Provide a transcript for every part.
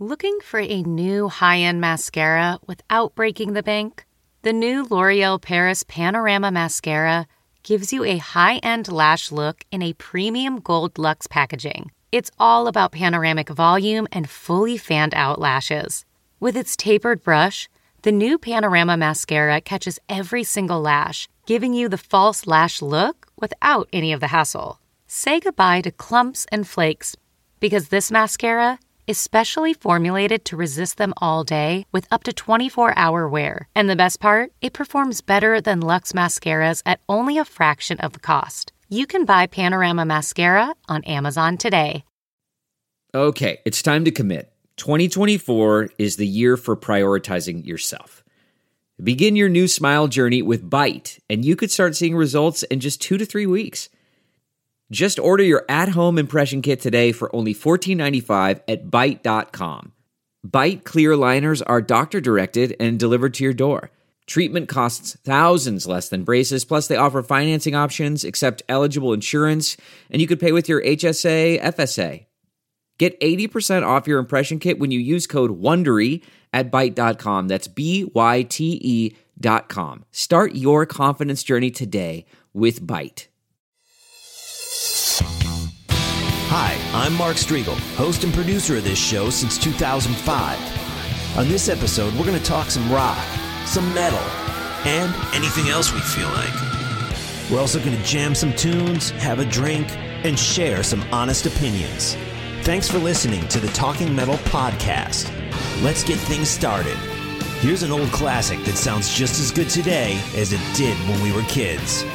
Looking for a new high-end mascara without breaking the bank? The new L'Oreal Paris Panorama Mascara gives you a high-end lash look in a premium gold luxe packaging. It's all about panoramic volume and fully fanned-out lashes. With its tapered brush, the new Panorama Mascara catches every single lash, giving you the false lash look without any of the hassle. Say goodbye to clumps and flakes, because this mascara is specially formulated to resist them all day with up to 24-hour wear. And the best part? It performs better than Luxe mascaras at only a fraction of the cost. You can buy Panorama Mascara on Amazon today. Okay, it's time to commit. 2024 is the year for prioritizing yourself. Begin your new smile journey with Byte, and you could start seeing results in just 2 to 3 weeks. Just order your at-home impression kit today for only $14.95 at Byte.com. Byte clear liners are doctor-directed and delivered to your door. Treatment costs thousands less than braces, plus they offer financing options, accept eligible insurance, and you could pay with your HSA, FSA. Get 80% off your impression kit when you use code WONDERY at Byte.com. That's BYTE.com. Start your confidence journey today with Byte. Hi, I'm Mark Striegel, host and producer of this show since 2005. On this episode, we're going to talk some rock, some metal, and anything else we feel like. We're also going to jam some tunes, have a drink, and share some honest opinions. Thanks for listening to the Talking Metal Podcast. Let's get things started. Here's an old classic that sounds just as good today as it did when we were kids.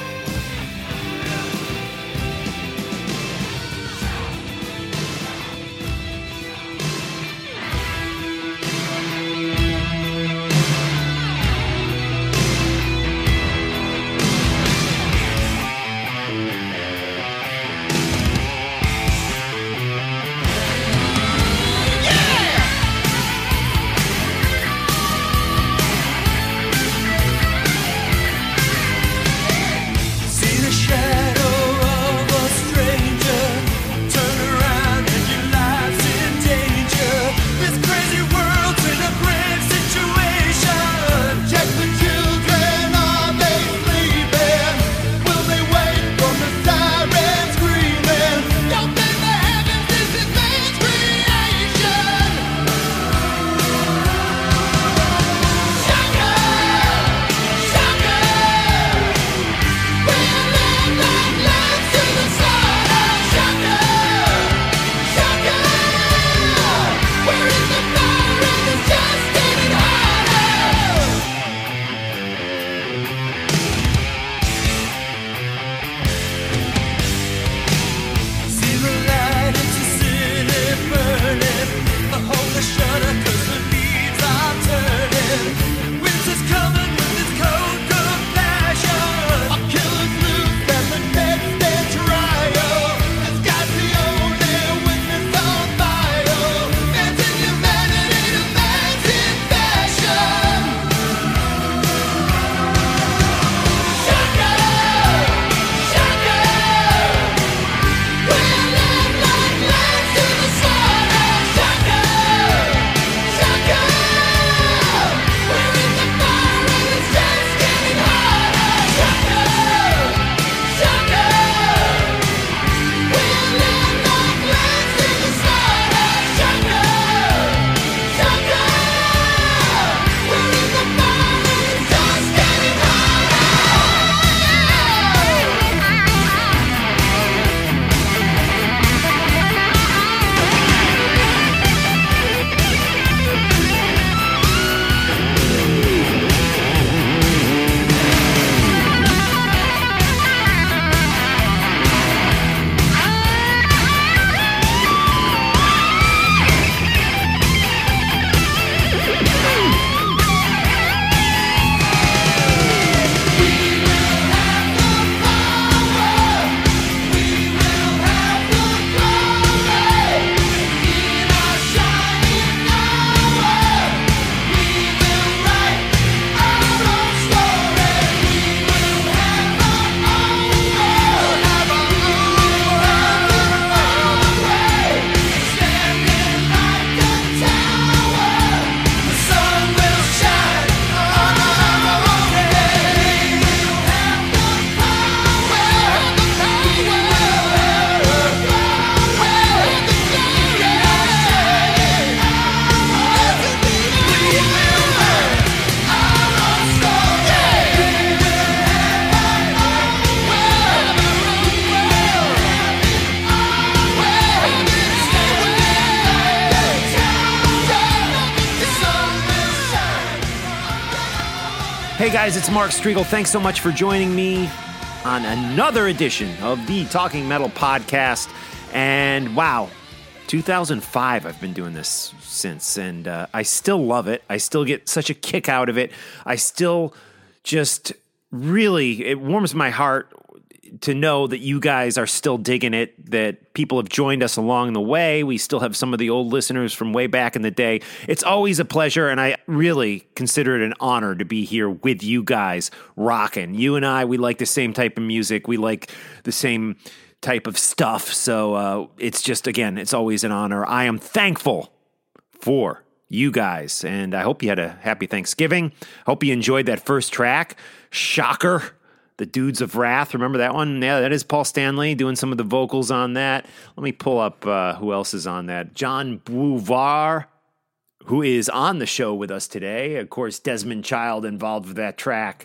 Hey guys, it's Mark Strigl. Thanks so much for joining me on another edition of the Talking Metal podcast. And wow, 2005 I've been doing this since, and I still love it. I still get such a kick out of it. I still just really, it warms my heart to know that you guys are still digging it, that people have joined us along the way. We still have some of the old listeners from way back in the day. It's always a pleasure, and I really consider it an honor to be here with you guys rocking. You and I, we like the same type of music. We like the same type of stuff. So it's just, again, it's always an honor. I am thankful for you guys, and I hope you had a happy Thanksgiving. Hope you enjoyed that first track. Shocker. The Dudes of Wrath. Remember that one? Yeah, that is Paul Stanley doing some of the vocals on that. Let me pull up who else is on that. John Beauvoir, who is on the show with us today. Of course, Desmond Child involved with that track.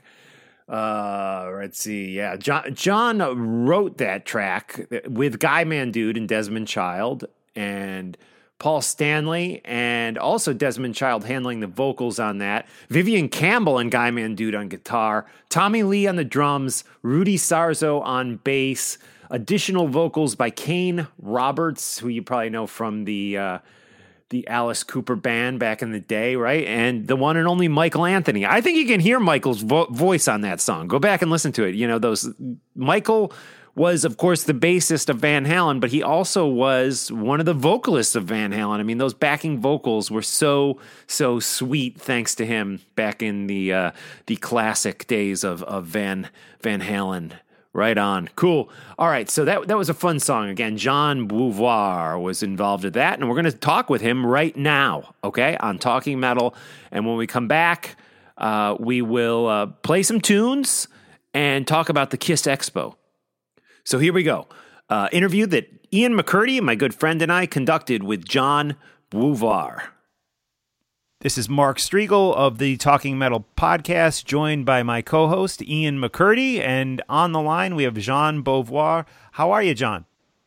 Let's see. Yeah, John wrote that track with Guy Mandude and Desmond Child, and Paul Stanley, and also Desmond Child handling the vocals on that. Vivian Campbell and Guy Mandude on guitar. Tommy Lee on the drums. Rudy Sarzo on bass. Additional vocals by Kane Roberts, who you probably know from the Alice Cooper band back in the day, right? And the one and only Michael Anthony. I think you can hear Michael's voice on that song. Go back and listen to it. You know, Michael was, of course, the bassist of Van Halen, but he also was one of the vocalists of Van Halen. I mean, those backing vocals were so sweet, thanks to him back in the classic days of Van Halen. Right on. Cool. All right, so that was a fun song. Again, John Beauvoir was involved with that, and we're going to talk with him right now, okay, on Talking Metal. And when we come back, we will play some tunes and talk about the Kiss Expo. So here we go. Interview that Ian McCurdy, my good friend, and I conducted with John Beauvoir. This is Mark Strigl of the Talking Metal podcast, joined by my co-host, Ian McCurdy. And on the line, we have John Beauvoir. How are you, John?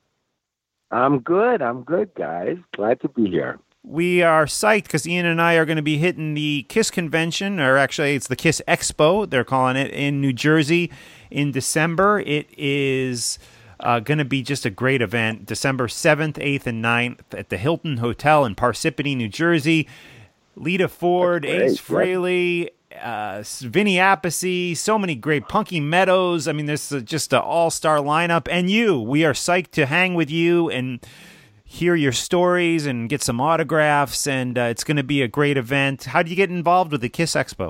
I'm good, guys. Glad to be here. We are psyched because Ian and I are going to be hitting the KISS convention, or actually it's the KISS Expo, they're calling it, in New Jersey in December. It is going to be just a great event. December 7th, 8th, and 9th at the Hilton Hotel in Parsippany, New Jersey. Lita Ford, Ace Frehley, Vinny Appice, so many great Punky Meadows. I mean, this is just an all-star lineup. And we are psyched to hang with you and hear your stories and get some autographs, and it's going to be a great event. How did you get involved with the KISS Expo?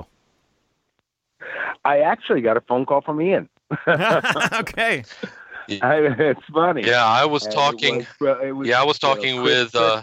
I actually got a phone call from Ian. Okay. It's funny. Yeah, I was talking. I was talking with. Go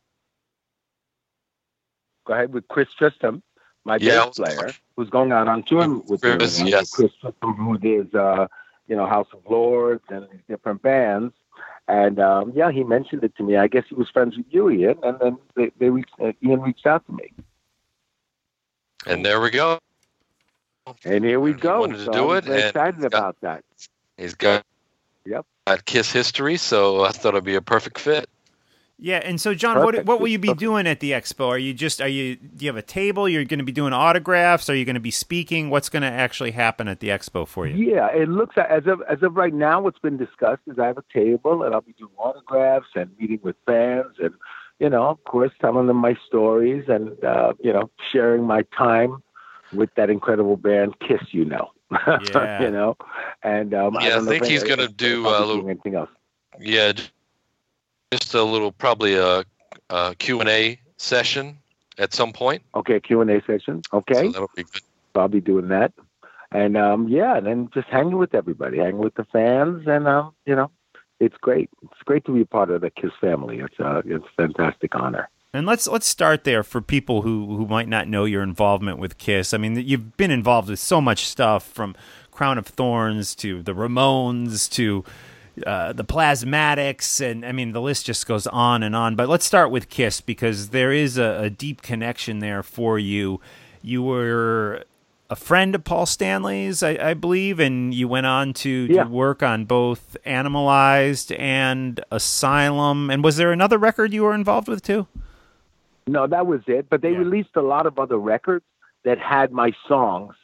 ahead, with Chris Tristram, my bass player, who's going out on tour with Chris. Yes. Chris Tristram, who did House of Lords and different bands. And he mentioned it to me. I guess he was friends with you, Ian, and then Ian reached out to me. And there we go. And here we go. Wanted to do it. I'm excited about that. He's got KISS history, so I thought it'd be a perfect fit. Yeah, and so John, what will you be doing at the expo? Do you have a table? You're going to be doing autographs? Are you going to be speaking? What's going to actually happen at the expo for you? Yeah, it looks as of right now, what's been discussed is I have a table and I'll be doing autographs and meeting with fans and, of course, telling them my stories and, sharing my time with that incredible band, KISS, Yeah. And I think he's going to do a little anything else. Yeah. Just a little, probably a Q&A session at some point. Okay, Q&A session. Okay. So that'll be good. I'll be doing that. And, and then just hanging with everybody, hanging with the fans. And, it's great. It's great to be a part of the KISS family. It's a fantastic honor. And let's start there for people who might not know your involvement with KISS. I mean, you've been involved with so much stuff, from Crown of Thorns to the Ramones to the Plasmatics, and I mean the list just goes on and on. But let's start with KISS, because there is a deep connection there for you. You were a friend of Paul Stanley's, I believe, and you went on to do work on both Animalized and Asylum. And was there another record you were involved with too? No, that was it. But they released a lot of other records that had my songs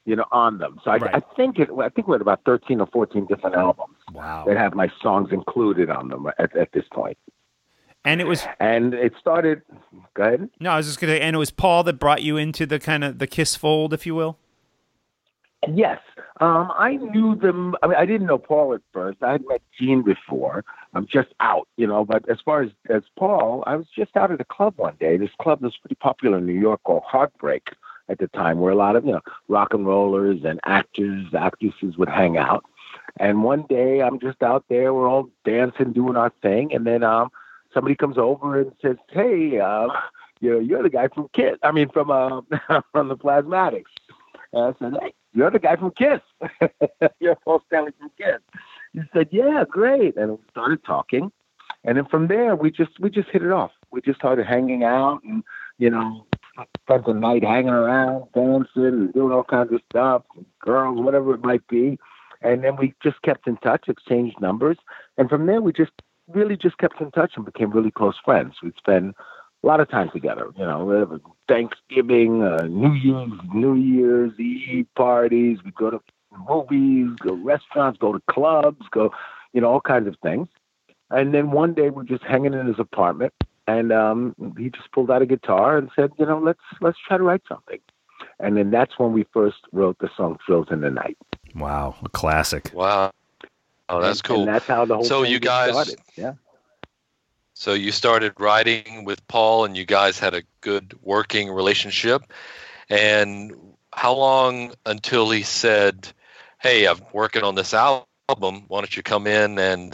on them. So Right. I think we had about 13 or 14 different albums Wow. that have my songs included on them at this point. And it was And it started. Go ahead. no, I was just gonna. And it was Paul that brought you into the kind of the Kiss fold, if you will. Yes. I knew them. I mean, I didn't know Paul at first. I had met Gene before. I'm just out, But as far as Paul, I was just out at a club one day. This club was pretty popular in New York called Heartbreak at the time, where a lot of, rock and rollers and actors, actresses would hang out. And one day I'm just out there. We're all dancing, doing our thing. And then somebody comes over and says, hey, you're the guy from Kiss. I mean, from from the Plasmatics. And I said, hey, you're the guy from Kiss. You're Paul Stanley from Kiss. He said, yeah, great. And we started talking. And then from there, we just hit it off. We just started hanging out and, spent the night hanging around, dancing and doing all kinds of stuff, girls, whatever it might be. And then we just kept in touch, exchanged numbers. And from there, we just really just kept in touch and became really close friends. We'd spend a lot of time together, Thanksgiving, New Year's Eve parties. We go to movies, go to restaurants, go to clubs, go, all kinds of things. And then one day we're just hanging in his apartment, and he just pulled out a guitar and said, let's try to write something. And then that's when we first wrote the song "Thrills in the Night." Wow, a classic. Wow. Oh, that's cool. And that's how the whole So thing you guys started. Yeah. So you started writing with Paul, and you guys had a good working relationship. And how long until he said, hey, I'm working on this album. Why don't you come in and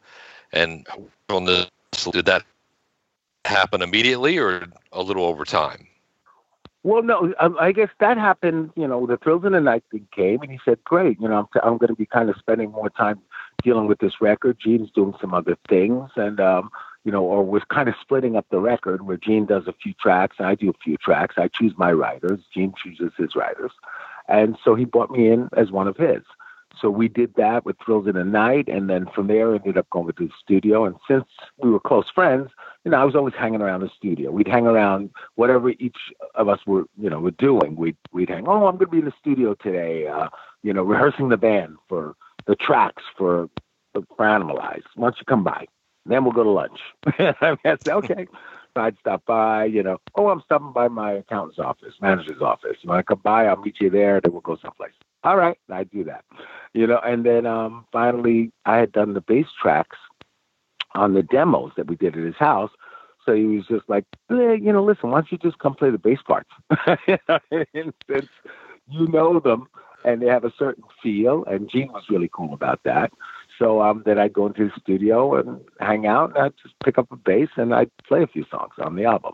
on this? Did that happen immediately or a little over time? Well, no, I guess that happened, the Thrills in the Night thing came, and he said, great, I'm going to be kind of spending more time dealing with this record. Gene's doing some other things, and, or was kind of splitting up the record where Gene does a few tracks and I do a few tracks. I choose my writers. Gene chooses his writers. And so he brought me in as one of his. So we did that with Thrills in the Night, and then from there ended up going to the studio. And since we were close friends, I was always hanging around the studio. We'd hang around whatever each of us were doing. We'd hang. Oh, I'm going to be in the studio today. Rehearsing the band for the tracks for Animalize. Why don't you come by? Then we'll go to lunch. I said, okay. So I'd stop by. I'm stopping by my accountant's office, manager's office. You want to come by? I'll meet you there. Then we'll go someplace. All right, I do that. And then finally, I had done the bass tracks on the demos that we did at his house. So he was just like, listen, why don't you just come play the bass parts? And since you know them and they have a certain feel, and Gene was really cool about that. So then I'd go into the studio and hang out, and I'd just pick up a bass and I'd play a few songs on the album.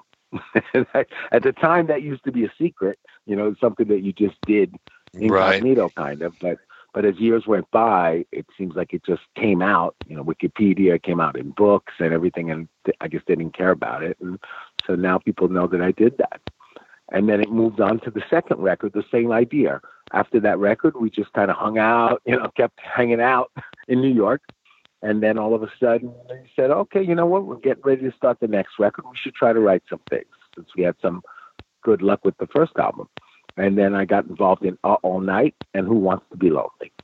At the time, that used to be a secret, something that you just did incognito kind of. But as years went by, it seems like it just came out. Wikipedia came out in books and everything, and I guess they didn't care about it. And so now people know that I did that. And then it moved on to the second record, the same idea. After that record, we just kind of hung out, kept hanging out in New York. And then all of a sudden, he said, okay, you know what? We're getting ready to start the next record. We should try to write some things, since we had some good luck with the first album. And then I got involved in All Night and Who Wants to Be Lonely.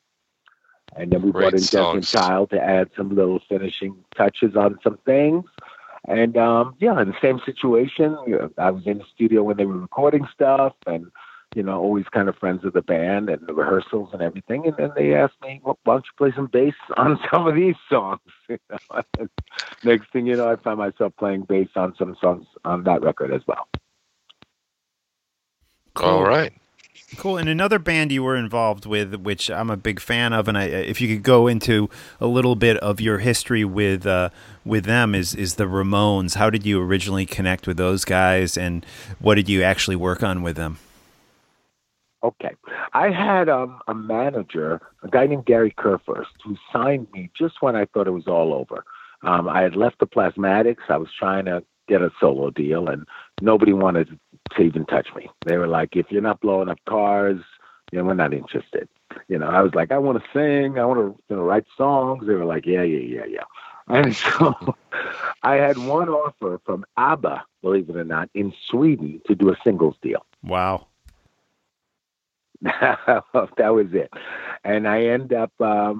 And then we brought in Desmond Child to add some little finishing touches on some things. And in the same situation, I was in the studio when they were recording stuff, and always kind of friends of the band and the rehearsals and everything. And then they asked me, well, why don't you play some bass on some of these songs? Next thing you know, I found myself playing bass on some songs on that record as well. Cool. All right. Cool. And another band you were involved with, which I'm a big fan of, and if you could go into a little bit of your history with them, is the Ramones. How did you originally connect with those guys, and what did you actually work on with them? Okay. I had a manager, a guy named Gary Kurfürst, who signed me just when I thought it was all over. I had left the Plasmatics. I was trying to get a solo deal, and nobody wanted to even touch me. They were like, if you're not blowing up cars, we're not interested. I was like, I want to sing. I want to write songs. They were like, yeah. And so I had one offer from ABBA, believe it or not, in Sweden to do a singles deal. Wow. That was it. And I end up,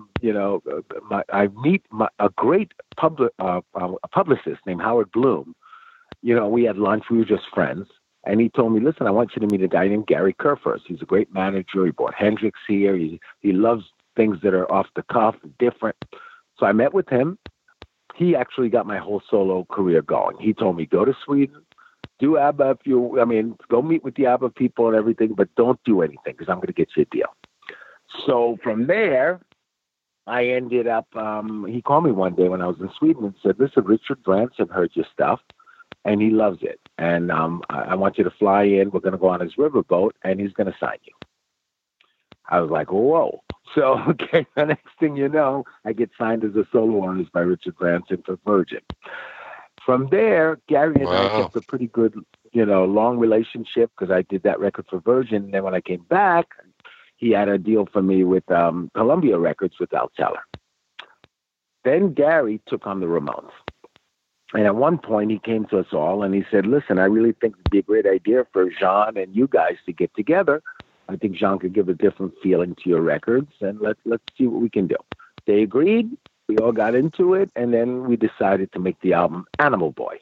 I meet a great publicist named Howard Bloom. We had lunch. We were just friends. And he told me, listen, I want you to meet a guy named Gary Kurfürst. He's a great manager. He bought Hendrix here. He loves things that are off the cuff, different. So I met with him. He actually got my whole solo career going. He told me, go to Sweden, do ABBA go meet with the ABBA people and everything, but don't do anything because I'm going to get you a deal. So from there, I ended up, he called me one day when I was in Sweden and said, listen, Richard Branson heard your stuff and he loves it. And I want you to fly in. We're going to go on his riverboat and he's going to sign you. I was like, whoa. So, okay, the next thing you know, I get signed as a solo artist by Richard Branson for Virgin. From there, Gary and I kept a pretty good, long relationship because I did that record for Virgin. And then when I came back, he had a deal for me with Columbia Records with Al Teller. Then Gary took on the Ramones. And at one point, he came to us all and he said, listen, I really think it'd be a great idea for Jean and you guys to get together. I think Jean could give a different feeling to your records, and let's see what we can do. They agreed. We all got into it, and then we decided to make the album Animal Boy.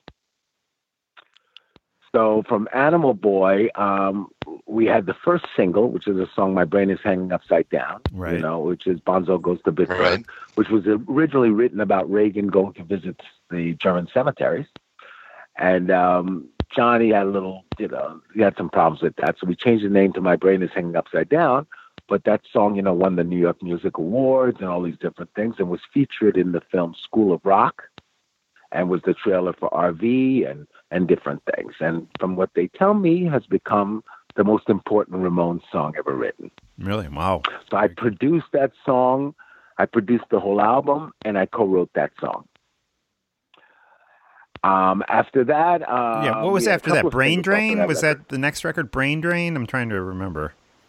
So from Animal Boy, we had the first single, which is a song, My Brain is Hanging Upside Down, right. Which is Bonzo Goes to Bitburg, right. which was originally written about Reagan going to visit the German cemeteries. And Johnny had he had some problems with that. So we changed the name to My Brain is Hanging Upside Down. But that song, won the New York Music Awards and all these different things and was featured in the film School of Rock and was the trailer for RV and different things. And from what they tell me, has become the most important Ramones song ever written. Really? Wow. So I produced that song. I produced the whole album, and I co-wrote that song. After that, what was after that? Brain Drain? Was that the next record? Brain Drain? I'm trying to remember.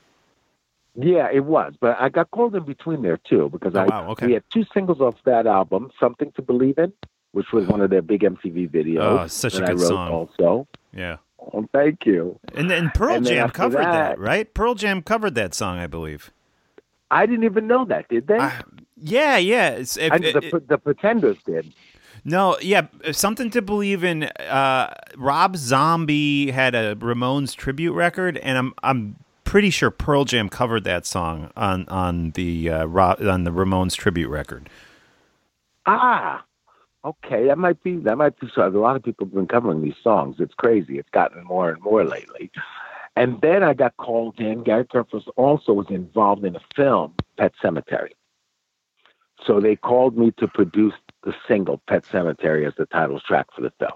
Yeah, it was, but I got called in between there too because we had two singles off that album, "Something to Believe In," which was one of their big MTV videos. Oh, such a good song. Also, yeah. Oh, thank you. And then Pearl Jam covered that, right? Pearl Jam covered that song, I believe. I didn't even know that, did they? Yeah. The Pretenders did. No, yeah, Something to Believe In. Rob Zombie had a Ramones tribute record, and I'm pretty sure Pearl Jam covered that song on the Ramones tribute record. Ah, okay, that might be so. A lot of people have been covering these songs. It's crazy. It's gotten more and more lately. And then I got called in. Gary Kurfürst also was involved in a film, Pet Sematary. So they called me to produce the single Pet Sematary as the title track for the film.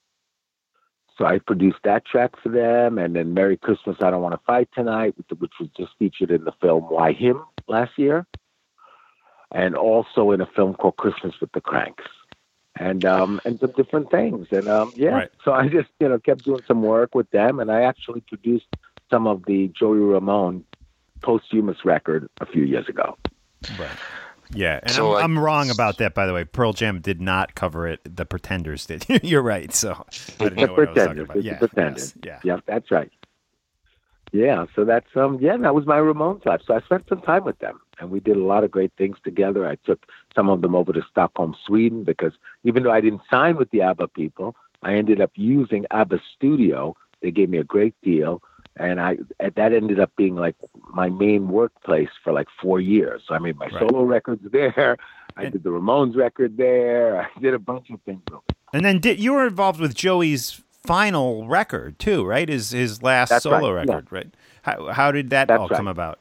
So I produced that track for them, and then Merry Christmas, I Don't Want to Fight Tonight, which was just featured in the film Why Him last year, and also in a film called Christmas with the Cranks, and some different things. And right. So I just kept doing some work with them, and I actually produced some of the Joey Ramone posthumous record a few years ago. Right. Yeah, and so I'm wrong about that, by the way. Pearl Jam did not cover it. The Pretenders did. You're right. So I didn't know what I was talking about. Yeah, the Pretenders. Yes, yeah, that's right. Yeah, so that's that was my Ramones life. So I spent some time with them, and we did a lot of great things together. I took some of them over to Stockholm, Sweden, because even though I didn't sign with the ABBA people, I ended up using ABBA Studio. They gave me a great deal. And that ended up being like my main workplace for like 4 years. So I made my solo records there. I did the Ramones record there. I did a bunch of things. And then you were involved with Joey's final record too, right? His last solo record, right? How did that all come about?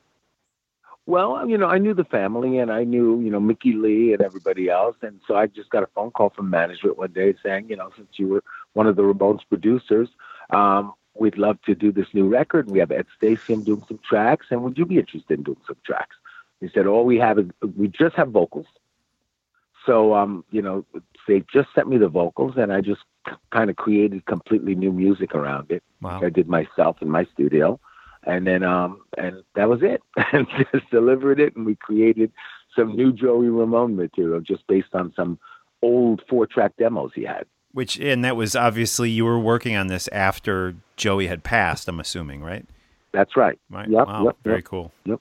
Well, I knew the family, and I knew, Mickey Lee and everybody else. And so I just got a phone call from management one day saying, since you were one of the Ramones producers, we'd love to do this new record. We have Ed Stasium doing some tracks, and would you be interested in doing some tracks? He said, all we have is, we just have vocals. So, they just sent me the vocals, and I just kind of created completely new music around it. Wow. I did myself in my studio, and then, and that was it. And just delivered it, and we created some new Joey Ramone material just based on some old 4-track demos he had. And that was obviously, you were working on this after Joey had passed, I'm assuming, right? That's right. Right. Yep, Wow. yep, Very yep. cool. Yep.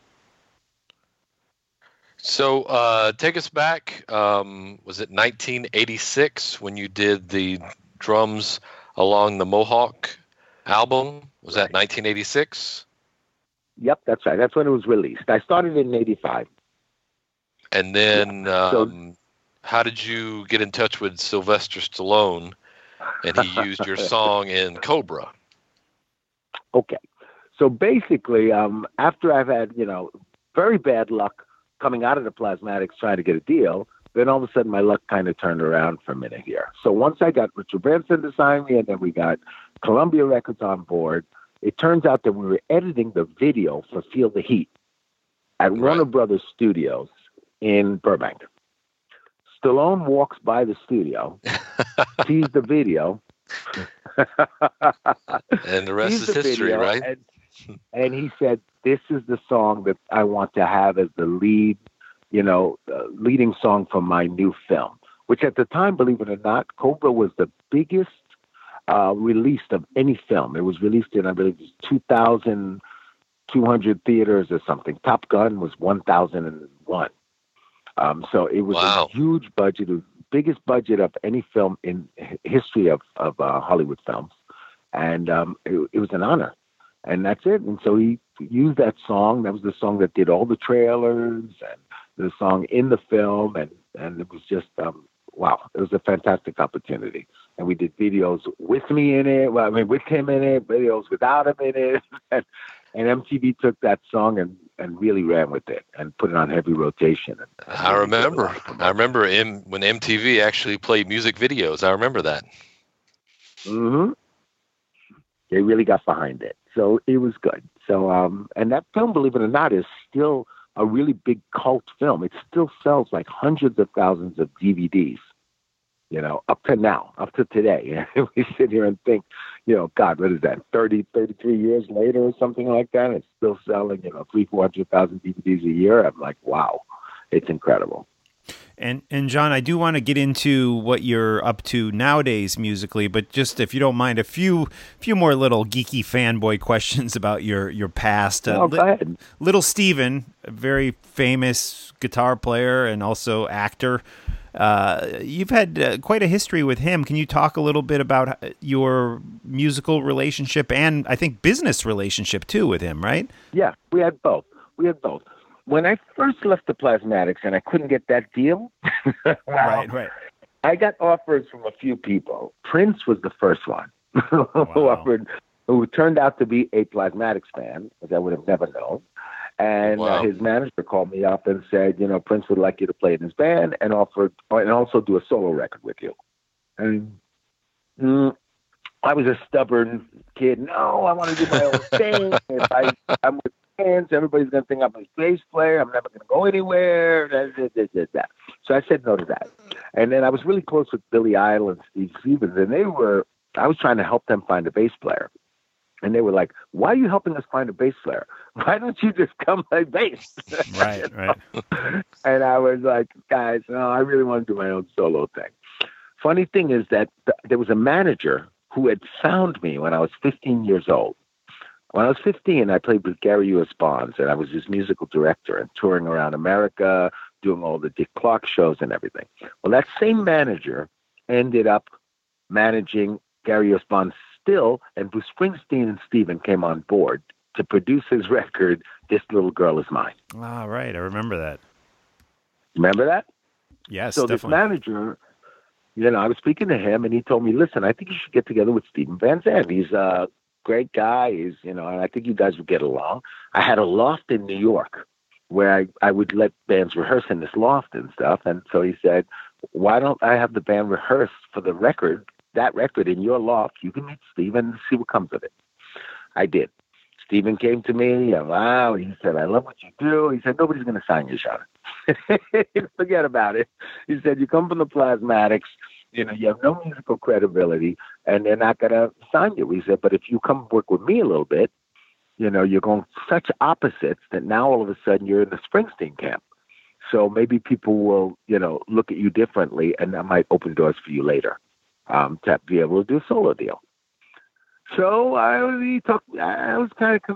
So take us back. Was it 1986 when you did the drums along the Mohawk album? Was that 1986? Yep, that's right. That's when it was released. I started in '85. And then So- how did you get in touch with Sylvester Stallone and he used your song in Cobra? Okay. So basically, after I've had, very bad luck coming out of the Plasmatics trying to get a deal, then all of a sudden my luck kind of turned around for a minute here. So once I got Richard Branson to sign me and then we got Columbia Records on board, it turns out that we were editing the video for Feel the Heat at Warner Brothers Studios in Burbank. Stallone walks by the studio, sees the video, and the rest sees is the history, video, right? And he said, "This is the song that I want to have as the leading song for my new film." Which at the time, believe it or not, Cobra was the biggest release of any film. It was released in, I believe, 2,200 theaters or something. Top Gun was 1,001. So it was a huge budget. It was the biggest budget of any film in history of Hollywood films. And it was an honor. And that's it. And so he used that song. That was the song that did all the trailers and the song in the film. And it was just, wow, it was a fantastic opportunity. And we did videos with me in it. Well, I mean, with him in it, videos without him in it. And MTV took that song and really ran with it and put it on heavy rotation. I remember when MTV actually played music videos. I remember that. Mm-hmm. They really got behind it. So it was good. So, and that film, believe it or not, is still a really big cult film. It still sells like hundreds of thousands of DVDs, up to now, up to today. We sit here and think, God, what is that, 33 years later or something like that? It's still selling, 300,000-400,000 DVDs a year. I'm like, wow, it's incredible. And John, I do want to get into what you're up to nowadays musically, but just if you don't mind, a few more little geeky fanboy questions about your past. Go ahead. Little Steven, a very famous guitar player and also actor. You've had quite a history with him. Can you talk a little bit about your musical relationship and I think business relationship too with him, right? Yeah, we had both. When I first left the Plasmatics and I couldn't get that deal, right. I got offers from a few people. Prince was the first one who turned out to be a Plasmatics fan, which I would have never known. And his manager called me up and said, Prince would like you to play in his band and also do a solo record with you. And I was a stubborn kid. No, I want to do my own thing. If I'm with fans, everybody's going to think I'm a bass player. I'm never going to go anywhere. That. So I said no to that. And then I was really close with Billy Idol and Steve Stevens, and I was trying to help them find a bass player. And they were like, "Why are you helping us find a bass player? Why don't you just come play bass?" Right. And I was like, "Guys, no, I really want to do my own solo thing." Funny thing is that there was a manager who had found me when I was 15 years old. When I was 15, I played with Gary U.S. Bonds, and I was his musical director and touring around America, doing all the Dick Clark shows and everything. Well, that same manager ended up managing Gary U.S. Bonds still, and Bruce Springsteen and Steven came on board to produce his record, This Little Girl Is Mine. Ah, right. I remember that. Remember that? Yes, so definitely. This manager, I was speaking to him, and he told me, "Listen, I think you should get together with Steven Van Zandt. He's a great guy. And I think you guys would get along." I had a loft in New York where I would let bands rehearse in this loft and stuff. And so he said, "Why don't I have the band rehearse for that record in your loft? You can meet Steven and see what comes of it." I did. Steven came to me. Wow. He said, "I love what you do." He said, "Nobody's going to sign you, Sean." Forget about it. He said, "You come from the Plasmatics. You have no musical credibility, and they're not going to sign you." He said, "But if you come work with me a little bit, you're going such opposites that now all of a sudden you're in the Springsteen camp. So maybe people will, look at you differently, and that might open doors for you later to be able to do a solo deal." So I was kind of convinced.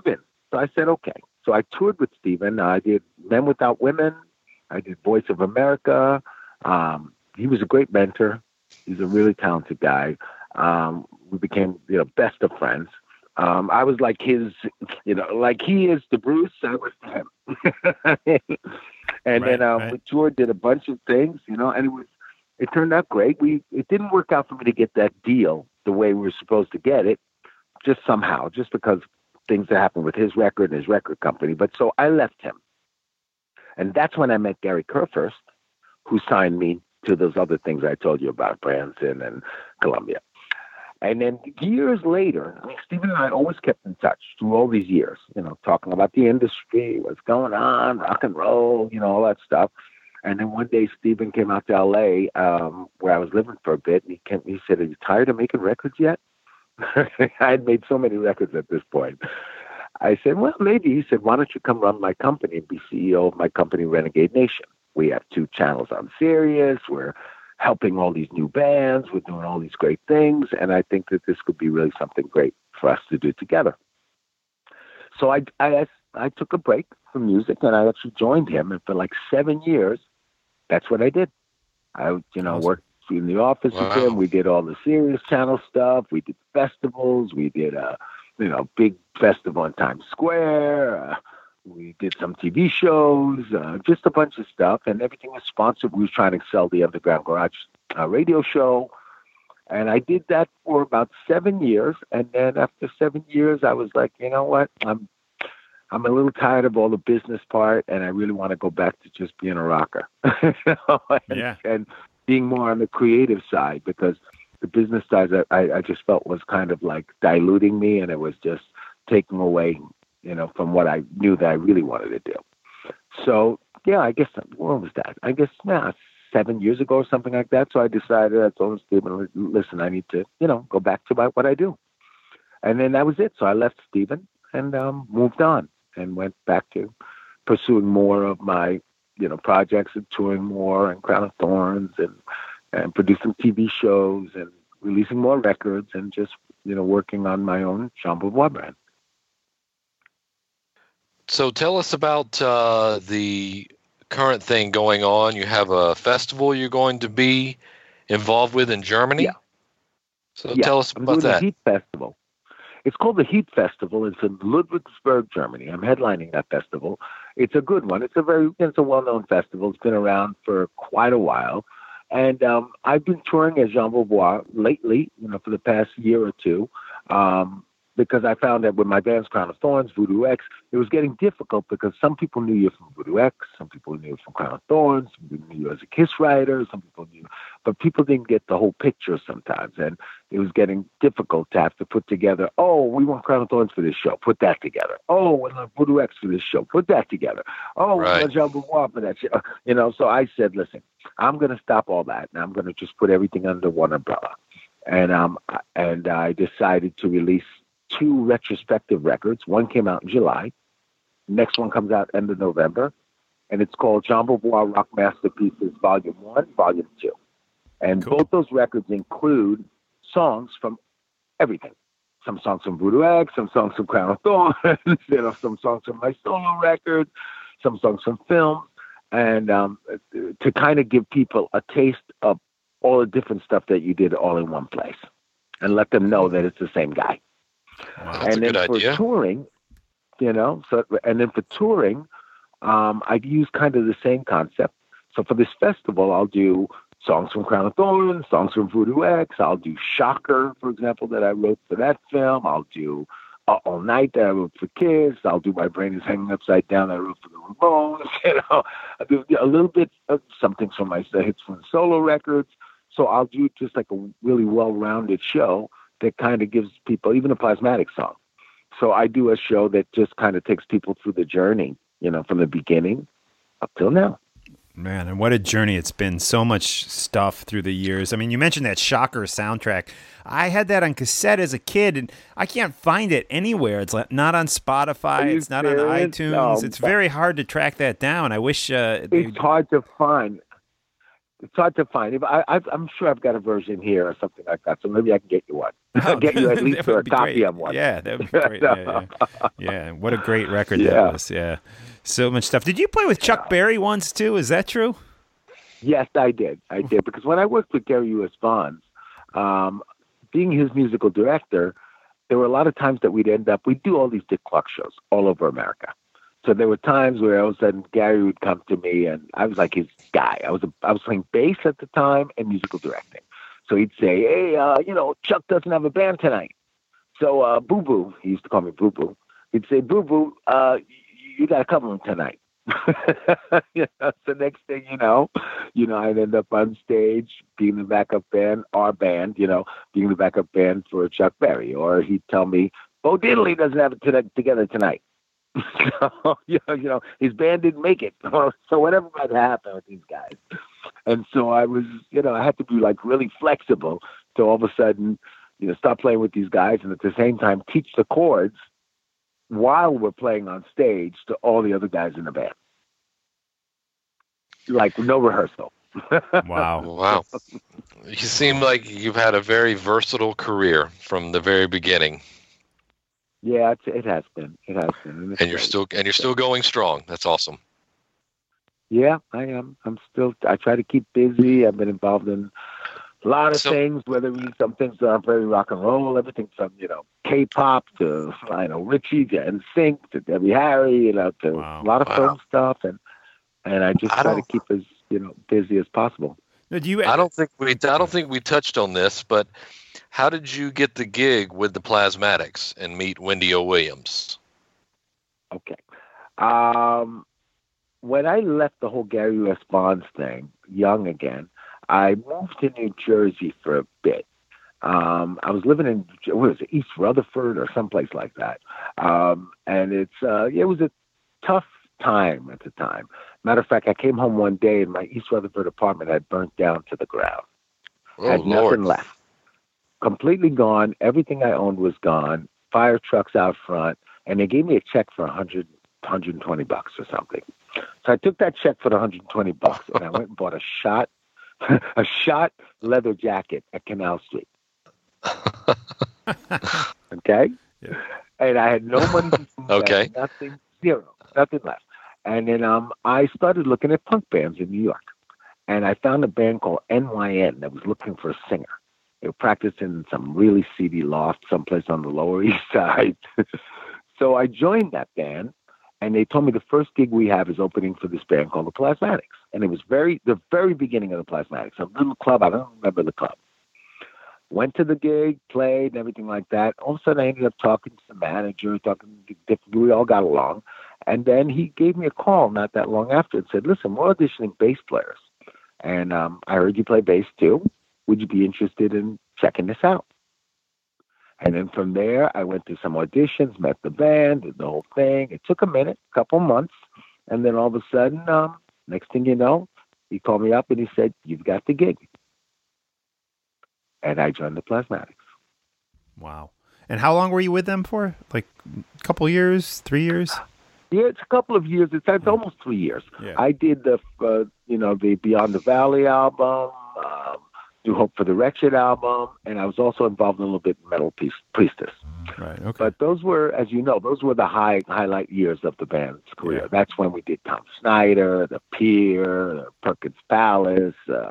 So I said, okay. So I toured with Steven. I did Men Without Women. I did Voice of America. He was a great mentor. He's a really talented guy. We became, best of friends. I was like his, like he is to Bruce, I was to him. And then we toured, did a bunch of things, and it turned out great. It didn't work out for me to get that deal the way we were supposed to get it, just somehow, just because things that happened with his record and his record company. But so I left him. And that's when I met Gary Kurfürst, who signed me to those other things I told you about, Branson and Columbia. And then years later, Steven and I always kept in touch through all these years, talking about the industry, what's going on, rock and roll, all that stuff. And then one day Steven came out to L.A., where I was living for a bit, and he said, "Are you tired of making records yet?" I had made so many records at this point. I said, well, maybe. He said, "Why don't you come run my company and be CEO of my company, Renegade Nation? We have 2 channels on Sirius. We're helping all these new bands. We're doing all these great things. And I think that this could be really something great for us to do together." So I took a break from music, and I actually joined him. And for like 7 years, that's what I did. I, awesome. Worked in the office with him. We did all the Sirius Channel stuff. We did festivals. We did a big festival in Times Square. We did some TV shows, just a bunch of stuff, and everything was sponsored. We were trying to sell the Underground Garage radio show, and I did that for about 7 years. And then after 7 years, I was like, you know what? I'm a little tired of all the business part, and I really want to go back to just being a rocker. And being more on the creative side, because the business side I just felt was kind of like diluting me, and it was just taking away, from what I knew that I really wanted to do. So, yeah, I guess, what was that? I guess, 7 years ago or something like that. So I decided, I told Steven, listen, I need to, go back to what I do. And then that was it. So I left Steven and moved on and went back to pursuing more of my, projects and touring more and Crown of Thorns and producing TV shows and releasing more records and just, working on my own Jean Beauvoir brand. So tell us about the current thing going on. You have a festival you're going to be involved with in Germany? Yeah. So tell us about that. The Heat Festival. It's called the Heat Festival. It's in Ludwigsburg, Germany. I'm headlining that festival. It's a good one. It's a well-known festival. It's been around for quite a while. And I've been touring as Jean Beauvoir lately, for the past year or two, because I found that with my bands Crown of Thorns, Voodoo X, it was getting difficult because some people knew you from Voodoo X, some people knew you from Crown of Thorns, some people knew you as a Kiss writer, some people knew, but people didn't get the whole picture sometimes, and it was getting difficult to have to put together, oh, we want Crown of Thorns for this show, put that together. Oh, we want Voodoo X for this show, put that together. Oh, we want Jean Beauvoir for that show. So I said, listen, I'm going to stop all that, and I'm going to just put everything under one umbrella. And I decided to release 2 retrospective records. One came out in July. Next one comes out end of November. And it's called Jean Beauvoir Rock Masterpieces Volume 1, Volume 2. And both those records include songs from everything. Some songs from Voodoo X, some songs from Crown of Thorns, some songs from my solo records, some songs from film. And to kind of give people a taste of all the different stuff that you did all in one place. And let them know that it's the same guy. Wow, that's a good idea. Touring, for touring, I use kind of the same concept. So for this festival, I'll do songs from Crown of Thorns, songs from Voodoo X. I'll do Shocker, for example, that I wrote for that film. I'll do All Night that I wrote for Kiss. I'll do My Brain is Hanging Upside Down that I wrote for the Ramones. I'll do a little bit of something from my hits from the solo records. So I'll do just like a really well-rounded show that kind of gives people, even a Plasmatic song. So I do a show that just kind of takes people through the journey, from the beginning up till now. Man, and what a journey it's been. So much stuff through the years. I mean, you mentioned that Shocker soundtrack. I had that on cassette as a kid, and I can't find it anywhere. It's not on Spotify. It's not on iTunes. No, it's very hard to track that down. I wish... it's hard to find. It's hard to find. I'm sure I've got a version here or something like that, so maybe I can get you one. Get you at least a copy of one. Yeah, that would be great. Yeah, what a great record that was. Yeah, so much stuff. Did you play with Chuck Berry once too? Is that true? Yes, I did. Because when I worked with Gary U.S. Bonds, being his musical director, there were a lot of times that we'd do all these Dick Clark shows all over America. So there were times where all of a sudden Gary would come to me, and I was like his guy. I was playing bass at the time and musical directing. So he'd say, "Hey, Chuck doesn't have a band tonight. So Boo Boo," he used to call me Boo Boo. He'd say, "Boo Boo, you got to cover him tonight." So next thing you know, I'd end up on stage being the backup band, our band, being the backup band for Chuck Berry, or he'd tell me, "Bo Diddley doesn't have it together tonight." So, his band didn't make it. So whatever might happen with these guys. And so I was, I had to be like really flexible to all of a sudden, start playing with these guys and at the same time teach the chords while we're playing on stage to all the other guys in the band. Like no rehearsal. Wow. You seem like you've had a very versatile career from the very beginning. Yeah, it has been. And you're still going strong. That's awesome. Yeah, I am. I try to keep busy. I've been involved in a lot of things, whether some things that are very rock and roll, everything from, K-pop to, Richie to NSYNC to Debbie Harry, to a lot of film stuff. And I just try to keep as, busy as possible. I don't think we touched on this, but how did you get the gig with the Plasmatics and meet Wendy O. Williams? Okay. When I left the whole Gary U.S. Bonds thing, young again, I moved to New Jersey for a bit. I was living in East Rutherford or someplace like that, and it was a tough time at the time. Matter of fact, I came home one day and my East Rutherford apartment had burnt down to the ground. Oh, had nothing left. Completely gone. Everything I owned was gone. Fire trucks out front, and they gave me a check for $120 or something. So I took that check for the $120, and I went and bought a shot leather jacket at Canal Street. Okay? Yeah. And I had no money to okay. Nothing left. And then I started looking at punk bands in New York. And I found a band called NYN that was looking for a singer. They were practicing in some really seedy loft someplace on the Lower East Side. So I joined that band, and they told me the first gig we have is opening for this band called the Plasmatics. And it was the very beginning of the Plasmatics, a little club. I don't remember the club. Went to the gig, played, and everything like that. All of a sudden, I ended up talking to the manager, we all got along. And then he gave me a call not that long after and said, "Listen, we're auditioning bass players. And I heard you play bass too. Would you be interested in checking this out?" And then from there, I went to some auditions, met the band, did the whole thing. It took a minute, a couple months. And then all of a sudden, next thing you know, he called me up and he said, "You've got the gig." And I joined the Plasmatics. Wow. And how long were you with them for? Like a couple years, 3 years? Yeah, it's a couple of years. It's almost 3 years. Yeah. I did the Beyond the Valley album, Do Hope for the Wretched album, and I was also involved in a little bit in Metal Priestess. Right. Okay. But those were, as you know, the highlight years of the band's career. Yeah. That's when we did Tom Snyder, The Pier, the Perkins Palace,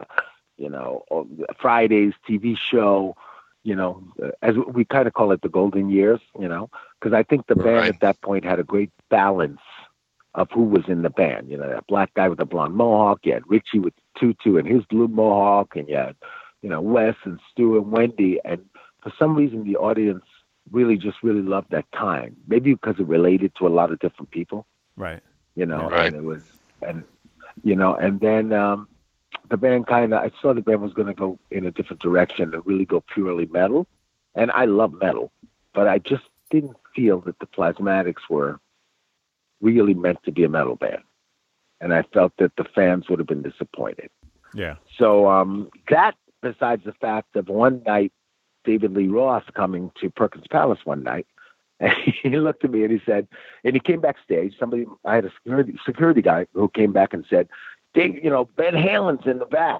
Friday's TV show. As we kind of call it, the golden years. Because I think the band at that point had a great balance of who was in the band. That black guy with the blonde mohawk. You had Richie with the tutu and his blue mohawk, and you had, Wes and Stu and Wendy. And for some reason, the audience really loved that time. Maybe because it related to a lot of different people. Right. And it was, and then the band I saw the band was going to go in a different direction and really go purely metal. And I love metal, but I just didn't feel that the Plasmatics were really meant to be a metal band. And I felt that the fans would have been disappointed. Yeah. So that, besides the fact of one night, David Lee Roth coming to Perkins Palace one night, and he looked at me and he said, and he came backstage, I had a security guy who came back and said, "Ben Halen's in the back."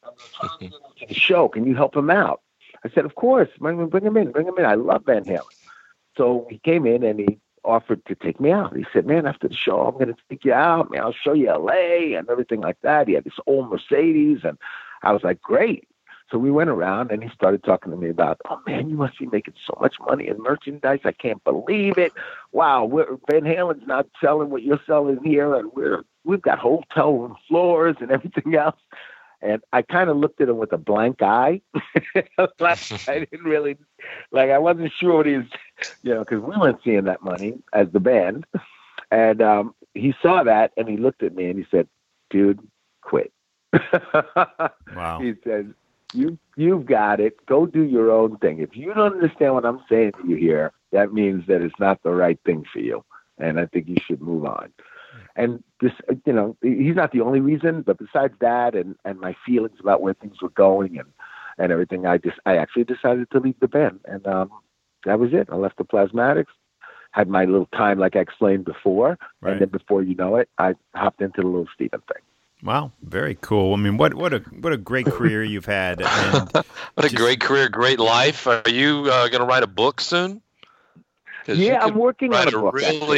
trying to get him to the show. Can you help him out? I said, of course. Bring him in. I love Van Halen. So he came in and he offered to take me out. He said, man, after the show, I'm going to take you out. Man, I'll show you LA and everything like that. He had this old Mercedes. And I was like, great. So we went around and he started talking to me about, oh man, you must be making so much money in merchandise. I can't believe it. Wow. Van Halen's not selling what you're selling here. And we've got hotel room floors and everything else. And I kind of looked at him with a blank eye. I didn't really, I wasn't sure what he was, because we weren't seeing that money as the band. And he saw that and he looked at me and he said, dude, quit. Wow. He said, you've got it. Go do your own thing. If you don't understand what I'm saying to you here, that means that it's not the right thing for you. And I think you should move on. And this, he's not the only reason, but besides that and my feelings about where things were going and everything, I actually decided to leave the band. And that was it. I left the Plasmatics, had my little time like I explained before. Right. And then before you know it, I hopped into the Little Steven thing. Wow, very cool. I mean, what a great career you've had. And what a great career, great life. Are you going to write a book soon? Yeah, I'm working on a book.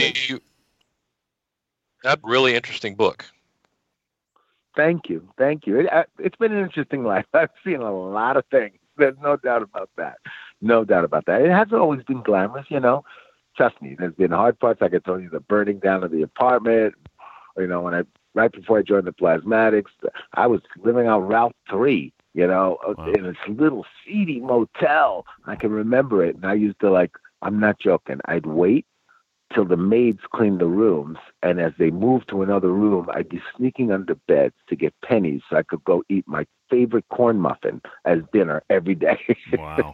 That really interesting book. Thank you. It's been an interesting life. I've seen a lot of things. There's no doubt about that. It hasn't always been glamorous, Trust me, there's been hard parts. Like I told you, the burning down of the apartment. Right before I joined the Plasmatics, I was living on Route 3, wow. In this little seedy motel. I can remember it. And I used to I'm not joking. I'd wait till the maids cleaned the rooms. And as they moved to another room, I'd be sneaking under beds to get pennies so I could go eat my favorite corn muffin as dinner every day. Wow.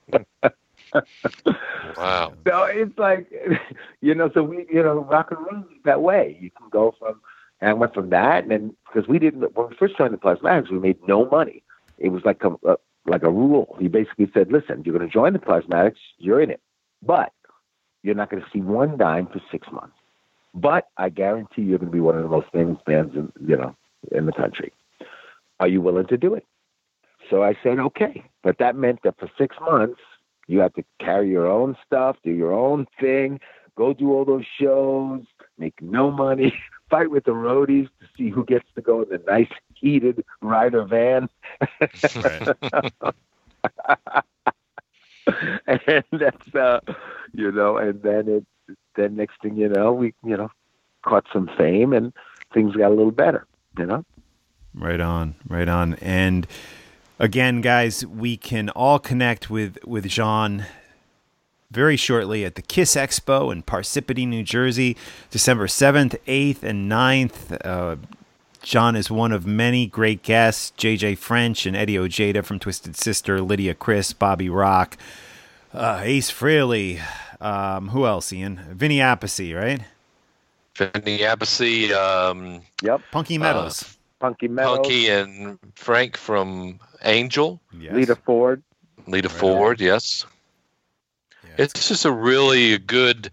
Wow. So it's so we, rock and roll that way. You can go from, and I went from that, and then because when we first joined the Plasmatics, we made no money. It was like a rule. He basically said, "Listen, you're going to join the Plasmatics, you're in it, but you're not going to see one dime for 6 months. But I guarantee you're going to be one of the most famous bands in the country. Are you willing to do it?" So I said, "Okay," but that meant that for 6 months you had to carry your own stuff, do your own thing, go do all those shows, make no money. Fight with the roadies to see who gets to go in the nice heated rider van. And that's, and then next thing you know, we, caught some fame and things got a little better, Right on. And again, guys, we can all connect with Jean very shortly at the Kiss Expo in Parsippany, New Jersey, December 7th, 8th, and 9th. John is one of many great guests, JJ French and Eddie Ojeda from Twisted Sister, Lydia Criss, Bobby Rock, Ace Frehley. Who else, Ian? Vinny Appice, right? Vinny Appice. Yep. Punky Meadows. Punky and Frank from Angel. Yes. Lita Ford, yes. It's just a really good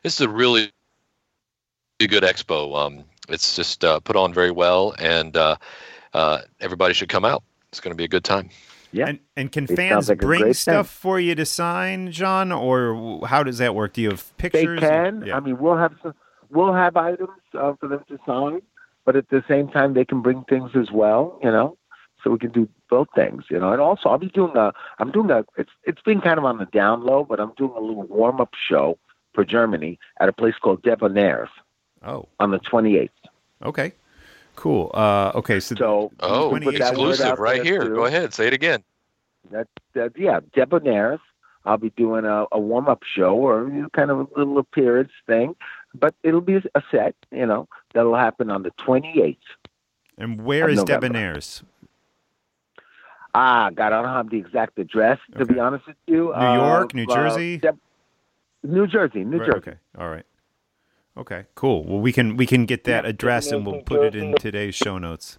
expo. It's just put on very well, and everybody should come out. It's going to be a good time. Yeah. And can fans bring stuff for you to sign, John, or how does that work? Do you have pictures? They can. Yeah. I mean, we'll have items for them to sign, but at the same time, they can bring things as well. So we can do both things, And also, it's been kind of on the down low, but I'm doing a little warm-up show for Germany at a place called Debonair's. Oh. On the 28th. Okay. Cool. Okay. So exclusive right here. Too. Go ahead. Say it again. Debonair's. I'll be doing a warm-up show or kind of a little appearance thing, but it'll be a set, that'll happen on the 28th. And where is Debonair's? God, I don't have the exact address, to be honest with you. New York, New Jersey? New Jersey. Okay. All right. Okay, cool. Well, we can get that address and we'll put it in today's show notes.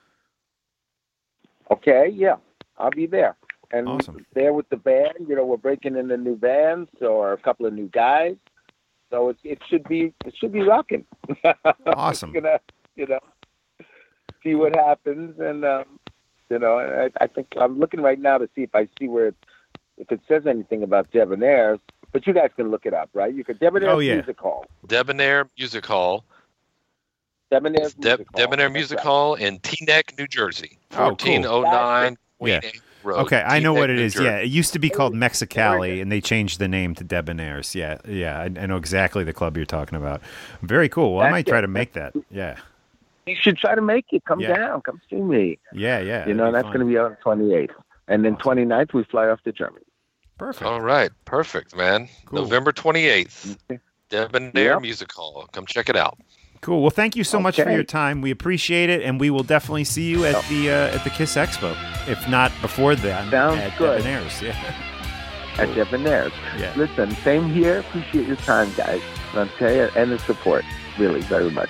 Okay, yeah. I'll be there. And awesome. There with the band, we're breaking in the new bands or a couple of new guys. So it should be rocking. Awesome. Gonna, see what happens and You know, I think I'm looking right now to see if I see if it says anything about Debonaires. But you guys can look it up, right? You could Debonaire Music Hall. Debonaire Music Hall. Debonaire Music Hall in Teaneck, New Jersey. 1409 Queen Anne Road. Okay, I know what it is. Jersey. Yeah, it used to be called Mexicali, and they changed the name to Debonaires. Yeah, I know exactly the club you're talking about. Very cool. Well, I might try to make that. Yeah. You should try to make it. Come down. Come see me. Yeah. You know, that's going to be on the 28th. And then 29th, we fly off to Germany. Perfect. All right. Perfect, man. Cool. November 28th. Debonaire Music Hall. Come check it out. Cool. Well, thank you so much for your time. We appreciate it, and we will definitely see you at the Kiss Expo, if not before that. Sounds at good. Debonaires. Yeah. At Debonaires. Yeah. Listen, same here. Appreciate your time, guys. Okay, and the support, really, very much.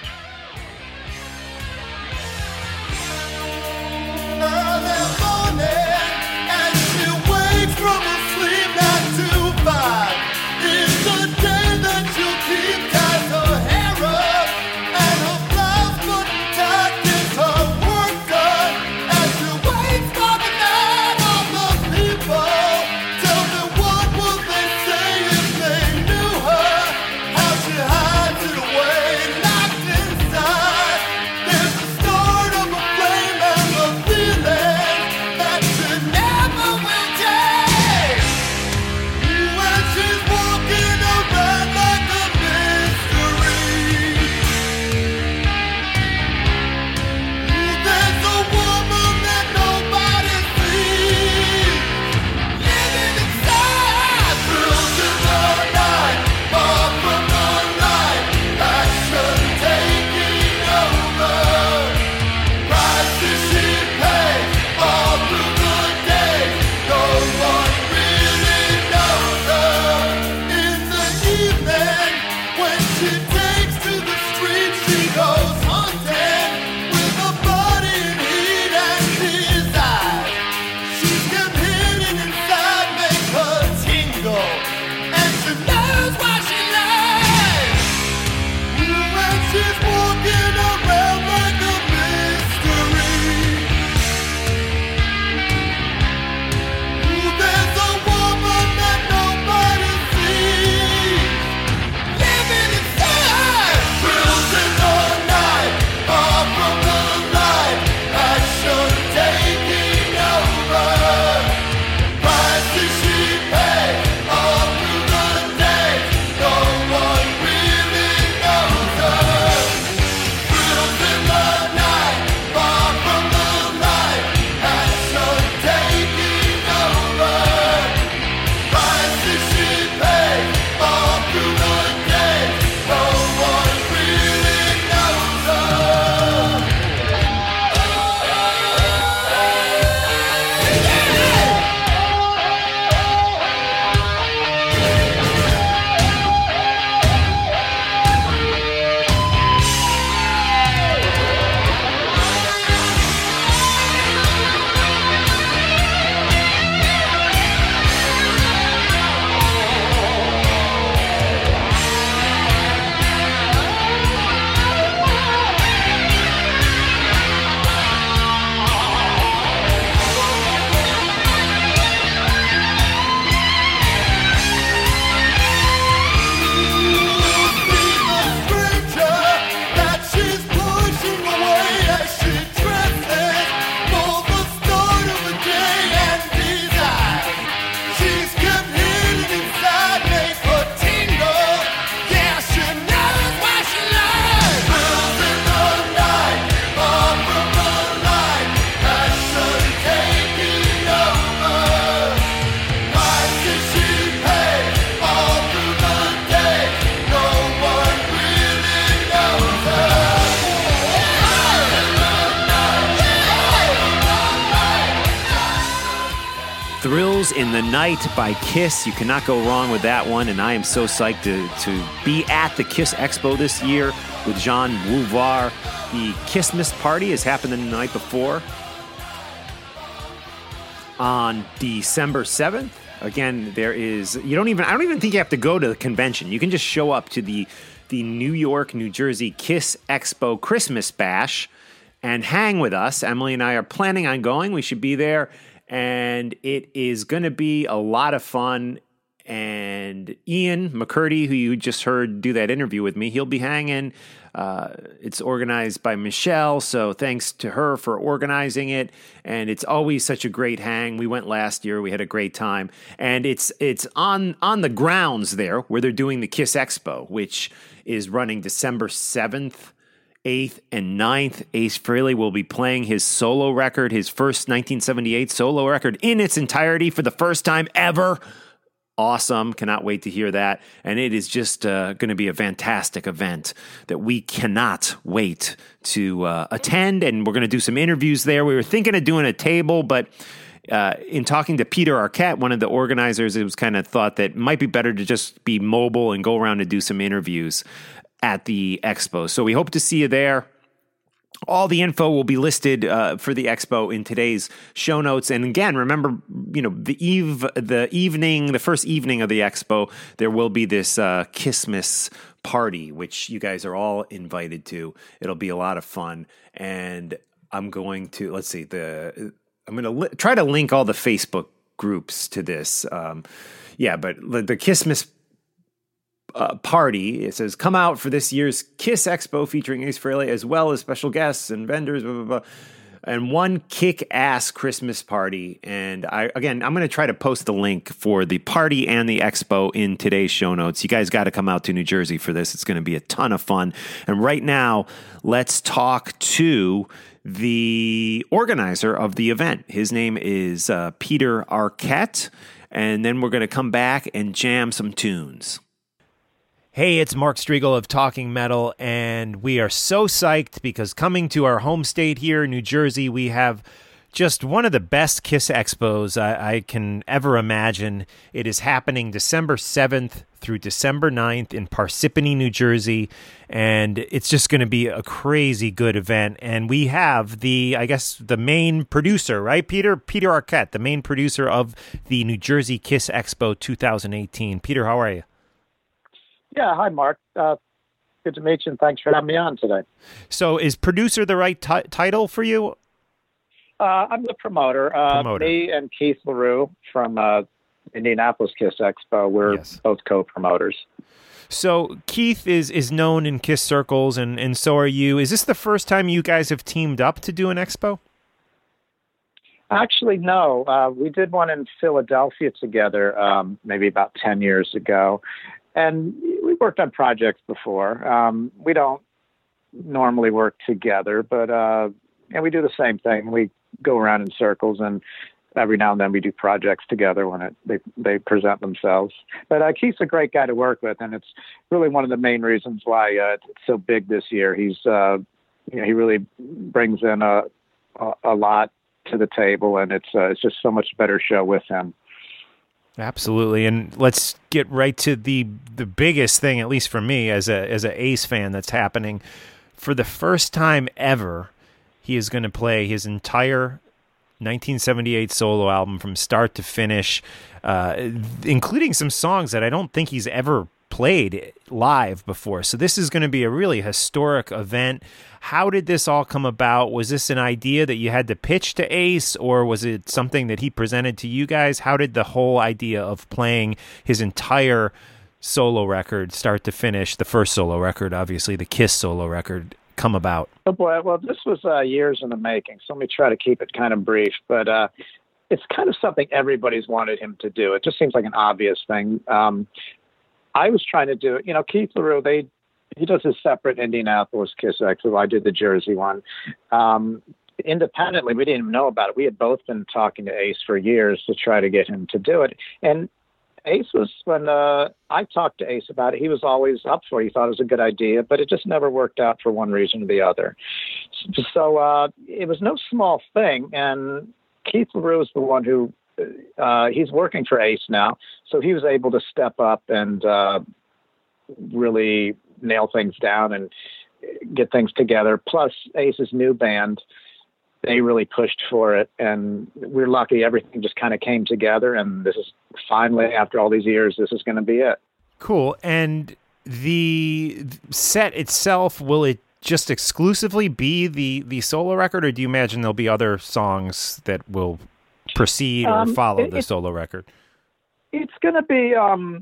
Thrills in the Night by Kiss. You cannot go wrong with that one, and I am so psyched to be at the Kiss Expo this year with Jean Wouvard. The Kissmas party has happened the night before on December 7th. Again, I don't even think you have to go to the convention. You can just show up to the New York, New Jersey Kiss Expo Christmas Bash and hang with us. Emily and I are planning on going. We should be there, and it is going to be a lot of fun. And Ian McCurdy, who you just heard do that interview with me, he'll be hanging. It's organized by Michelle, so thanks to her for organizing it. And it's always such a great hang. We went last year. We had a great time. And it's on the grounds there where they're doing the Kiss Expo, which is running December 7th, 8th, and 9th. Ace Frehley will be playing his solo record, his first 1978 solo record in its entirety for the first time ever. Awesome. Cannot wait to hear that. And it is just going to be a fantastic event that we cannot wait to attend. And we're going to do some interviews there. We were thinking of doing a table, but in talking to Peter Arquette, one of the organizers, it was kind of thought that it might be better to just be mobile and go around and do some interviews at the expo. So we hope to see you there. All the info will be listed for the expo in today's show notes. And again, remember, the first evening of the expo, there will be this Kissmas party, which you guys are all invited to. It'll be a lot of fun. And I'm going to, try to link all the Facebook groups to this. But the Kissmas party, it says, come out for this year's Kiss Expo featuring Ace Frehley, as well as special guests and vendors, blah, blah, blah, and one kick-ass Christmas party. And I'm going to try to post the link for the party and the expo in today's show notes. You guys got to come out to New Jersey for this. It's going to be a ton of fun. And right now, let's talk to the organizer of the event. His name is Peter Arquette. And then we're going to come back and jam some tunes. Hey, it's Mark Strigl of Talking Metal, and we are so psyched because coming to our home state here, New Jersey, we have just one of the best Kiss Expos I can ever imagine. It is happening December 7th through December 9th in Parsippany, New Jersey, and it's just going to be a crazy good event. And we have the main producer, right, Peter Arquette, the main producer of the New Jersey Kiss Expo 2018. Peter, how are you? Yeah, hi, Mark. Good to meet you, and thanks for having me on today. So is producer the right title for you? I'm the promoter. Me and Keith LaRue from Indianapolis Kiss Expo, we're both co-promoters. So Keith is known in Kiss circles, and so are you. Is this the first time you guys have teamed up to do an expo? Actually, no. We did one in Philadelphia together maybe about 10 years ago. And we worked on projects before. We don't normally work together, but and we do the same thing. We go around in circles, and every now and then we do projects together when they present themselves. But Keith's a great guy to work with, and it's really one of the main reasons why it's so big this year. He's he really brings in a lot to the table, and it's just so much better show with him. Absolutely, and let's get right to the biggest thing, at least for me as a Ace fan, that's happening. For the first time ever, he is going to play his entire 1978 solo album from start to finish, including some songs that I don't think he's ever played live before. So this is going to be a really historic event. How did this all come about? Was this an idea that you had to pitch to Ace, or was it something that he presented to you guys? How did the whole idea of playing his entire solo record, start to finish, the first solo record, obviously the Kiss solo record, come about? Oh boy, well, this was years in the making, so let me try to keep it kind of brief, but it's kind of something everybody's wanted him to do. It just seems like an obvious thing. I was trying to do it. Keith LaRue, he does his separate Indianapolis Kiss Expo. I did the Jersey one. Independently, we didn't even know about it. We had both been talking to Ace for years to try to get him to do it. And Ace was, when I talked to Ace about it, he was always up for it. He thought it was a good idea, but it just never worked out for one reason or the other. So it was no small thing. And Keith LaRue is the one who, he's working for Ace now, so he was able to step up and really nail things down and get things together. Plus, Ace's new band, they really pushed for it, and we're lucky everything just kind of came together, and this is finally, after all these years, this is going to be it. Cool. And the set itself, will it just exclusively be the solo record, or do you imagine there'll be other songs that will precede or follow the solo record? It's going to be,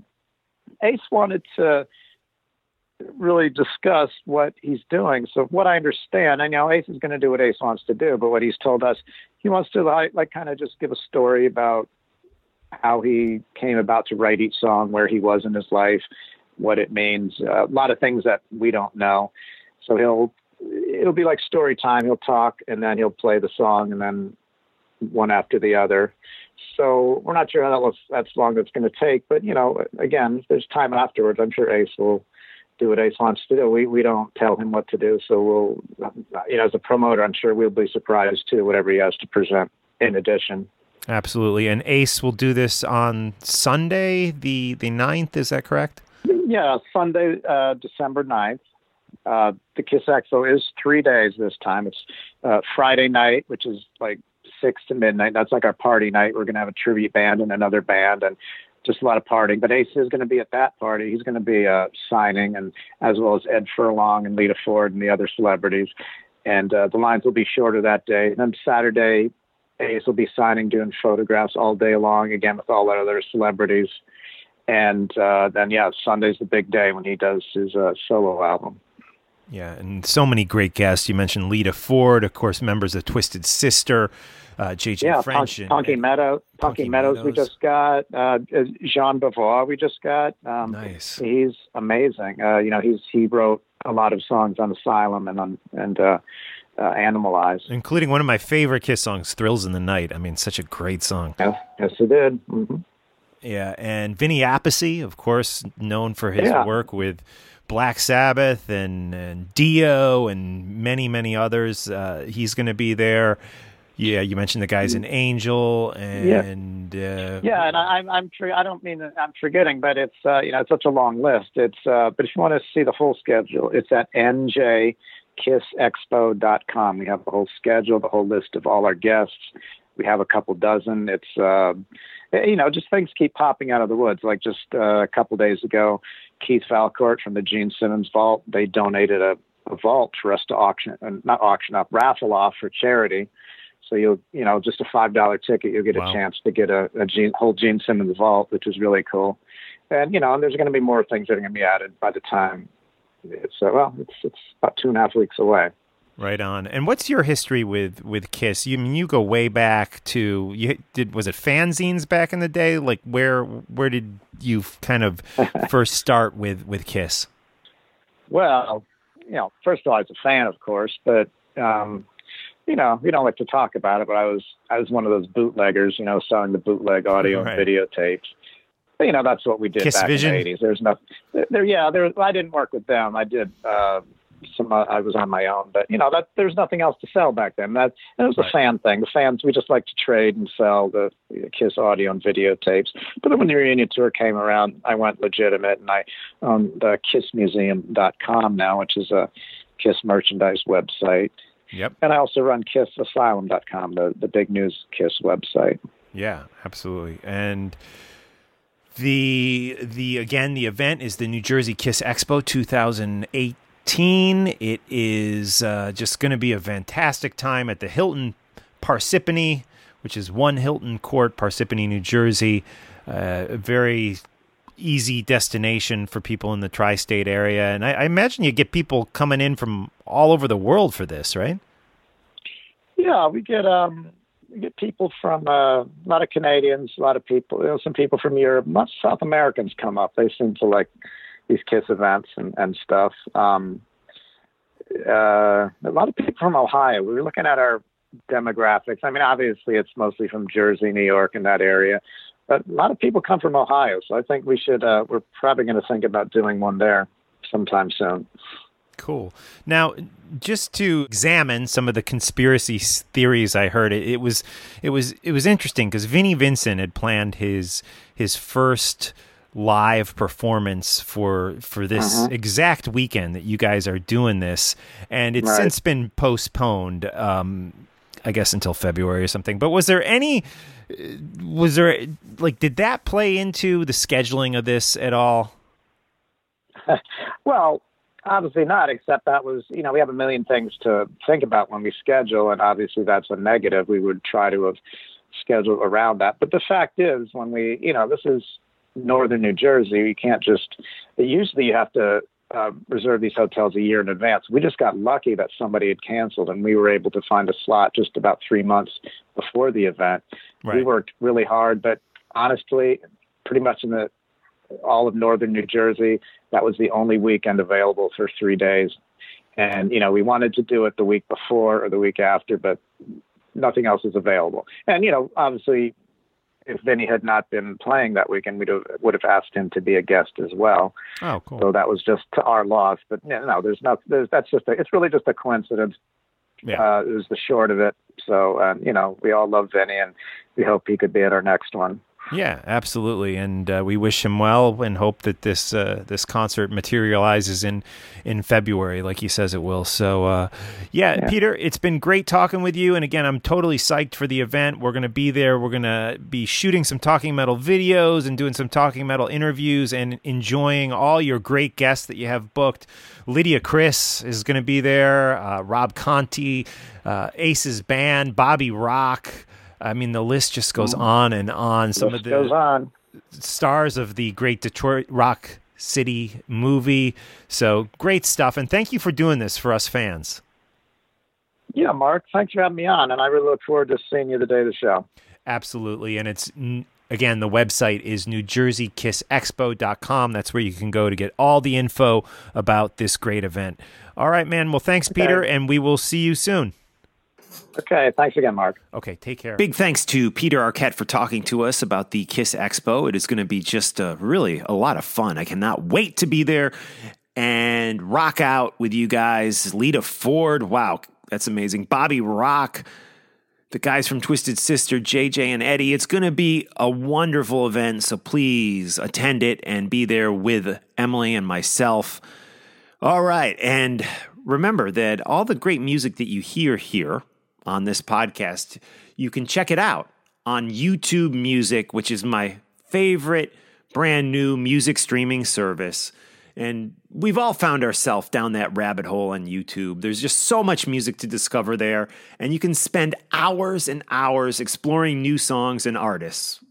Ace wanted to really discuss what he's doing. So what I understand, I know Ace is going to do what Ace wants to do, but what he's told us, he wants to like kind of just give a story about how he came about to write each song, where he was in his life, what it means, a lot of things that we don't know. So it'll be like story time. He'll talk and then he'll play the song and then one after the other. So we're not sure how that's long that's going to take, but again, if there's time afterwards, I'm sure Ace will do what Ace wants to do. We don't tell him what to do. So we'll, as a promoter, I'm sure we'll be surprised too, whatever he has to present in addition. Absolutely. And Ace will do this on Sunday, the 9th, is that correct? Yeah, Sunday, December 9th. The Kiss Expo is 3 days this time. It's Friday night, which is like 6 to midnight. That's like our party night. We're going to have a tribute band and another band and just a lot of partying. But Ace is going to be at that party. He's going to be signing, and as well as Ed Furlong and Lita Ford and the other celebrities. And the lines will be shorter that day. And then Saturday, Ace will be signing, doing photographs all day long, again, with all our other celebrities. And then, Sunday's the big day when he does his solo album. Yeah, and so many great guests. You mentioned Lita Ford, of course, members of Twisted Sister, J.J. French. Punky Meadows we just got. Jean Beauvoir we just got. Nice. He's amazing. He wrote a lot of songs on Asylum and Animalize. Including one of my favorite Kiss songs, Thrills in the Night. I mean, such a great song. Yes, he did. Mm-hmm. Yeah, and Vinny Appice, of course, known for his work with Black Sabbath and Dio and many, many others. He's going to be there. Yeah, you mentioned the guys in Angel and and I don't mean that I'm forgetting, but it's it's such a long list. It's but if you want to see the full schedule, it's at njkissexpo.com. We have the whole schedule, the whole list of all our guests. We have a couple dozen. It's just things keep popping out of the woods. Like just a couple days ago, Keith Valcourt from the Gene Simmons Vault, they donated a vault for us to raffle off for charity. So you'll just a $5 ticket, you'll get a chance to get a whole Gene Simmons Vault, which is really cool. And and there's going to be more things that are going to be added by the time it's about 2.5 weeks away. Right on. And what's your history with Kiss? You go way back to was it fanzines back in the day? Like where did you kind of first start with Kiss? Well, first of all, I was a fan, of course, but we don't like to talk about it. But I was one of those bootleggers, selling the bootleg audio and videotapes. But, that's what we did Kiss back Vision? in the 80s. There's nothing there. I didn't work with them. I did. I was on my own, but there's nothing else to sell back then. It was a fan thing. The fans, we just like to trade and sell the Kiss audio and videotapes. But then when the reunion tour came around, I went legitimate, and I own the KissMuseum.com now, which is a Kiss merchandise website. Yep. And I also run KissAsylum.com, the big news Kiss website. Yeah, absolutely. And the event is the New Jersey Kiss Expo 2018. It is just going to be a fantastic time at the Hilton Parsippany, which is One Hilton Court, Parsippany, New Jersey. A very easy destination for people in the tri-state area. And I imagine you get people coming in from all over the world for this, right? Yeah, we get people from a lot of Canadians, a lot of people, some people from Europe. Much South Americans come up. They seem to like these Kiss events and stuff. A lot of people from Ohio. We were looking at our demographics. I mean, obviously it's mostly from Jersey, New York, and that area, but a lot of people come from Ohio. So I think we should, we're probably going to think about doing one there sometime soon. Cool. Now, just to examine some of the conspiracy theories I heard, it was interesting because Vinnie Vincent had planned his first live performance for this exact weekend that you guys are doing this, and it's since been postponed, I guess until February or something. But did that play into the scheduling of this at all? Well, Obviously not, except that was, we have a million things to think about when we schedule, and obviously that's a negative. We would try to have scheduled around that. But the fact is, when we, this is northern New Jersey, you can't usually you have to reserve these hotels a year in advance. We just got lucky that somebody had canceled, and we were able to find a slot just about 3 months before the event. Right. We worked really hard, but honestly, pretty much in all of northern New Jersey, that was the only weekend available for 3 days. And, we wanted to do it the week before or the week after, but nothing else is available. And, obviously, if Vinny had not been playing that weekend, we would have asked him to be a guest as well. Oh, cool. So that was just to our loss. But it's really just a coincidence. Yeah. It was the short of it. So, we all love Vinny, and we hope he could be at our next one. Yeah, absolutely, and we wish him well and hope that this concert materializes in February, like he says it will. So, yeah, Peter, it's been great talking with you, and again, I'm totally psyched for the event. We're going to be there. We're going to be shooting some Talking Metal videos and doing some Talking Metal interviews and enjoying all your great guests that you have booked. Lydia Criss is going to be there, Rob Conti, Ace's band, Bobby Rock. I mean, the list just goes on and on. Some of the stars of the great Detroit Rock City movie. So great stuff. And thank you for doing this for us fans. Yeah, Mark, thanks for having me on. And I really look forward to seeing you the day of the show. Absolutely. And it's, again, the website is NewJerseyKissExpo.com. That's where you can go to get all the info about this great event. All right, man. Well, thanks, Peter, and we will see you soon. Okay, thanks again, Mark. Okay, take care. Big thanks to Peter Arquette for talking to us about the Kiss Expo. It is going to be just really a lot of fun. I cannot wait to be there and rock out with you guys. Lita Ford, wow, that's amazing. Bobby Rock, the guys from Twisted Sister, JJ and Eddie. It's going to be a wonderful event, so please attend it and be there with Emily and myself. All right, and remember that all the great music that you hear here on this podcast, you can check it out on YouTube Music, which is my favorite brand new music streaming service. And we've all found ourselves down that rabbit hole on YouTube. There's just so much music to discover there, and you can spend hours and hours exploring new songs and artists.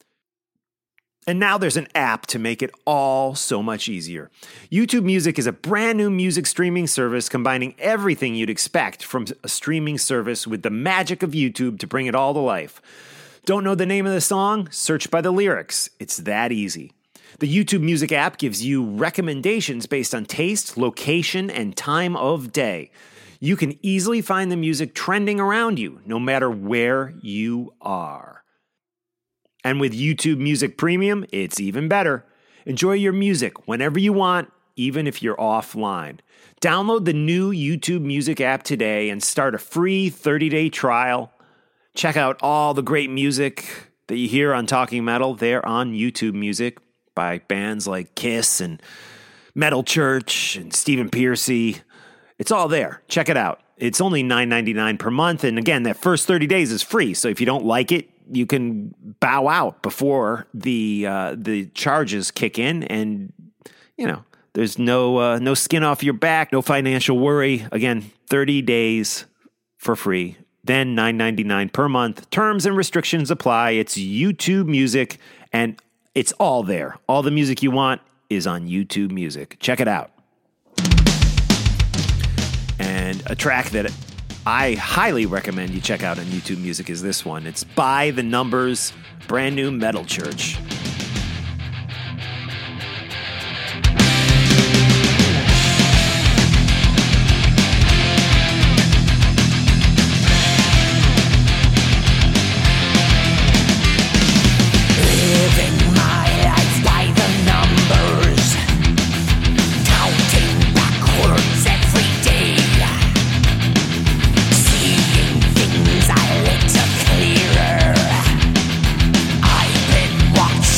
And now there's an app to make it all so much easier. YouTube Music is a brand new music streaming service combining everything you'd expect from a streaming service with the magic of YouTube to bring it all to life. Don't know the name of the song? Search by the lyrics. It's that easy. The YouTube Music app gives you recommendations based on taste, location, and time of day. You can easily find the music trending around you, no matter where you are. And with YouTube Music Premium, it's even better. Enjoy your music whenever you want, even if you're offline. Download the new YouTube Music app today and start a free 30-day trial. Check out all the great music that you hear on Talking Metal there on YouTube Music by bands like Kiss and Metal Church and Stephen Pearcy. It's all there. Check it out. It's only $9.99 per month. And again, that first 30 days is free. So if you don't like it, you can bow out before the charges kick in, and there's no skin off your back, no financial worry. Again, 30 days for free, then $9.99 per month. Terms and restrictions apply. It's YouTube Music, and it's all there. All the music you want is on YouTube Music. Check it out. And a track that I highly recommend you check out on YouTube Music is this one. It's By the Numbers, brand new Metal Church. Watch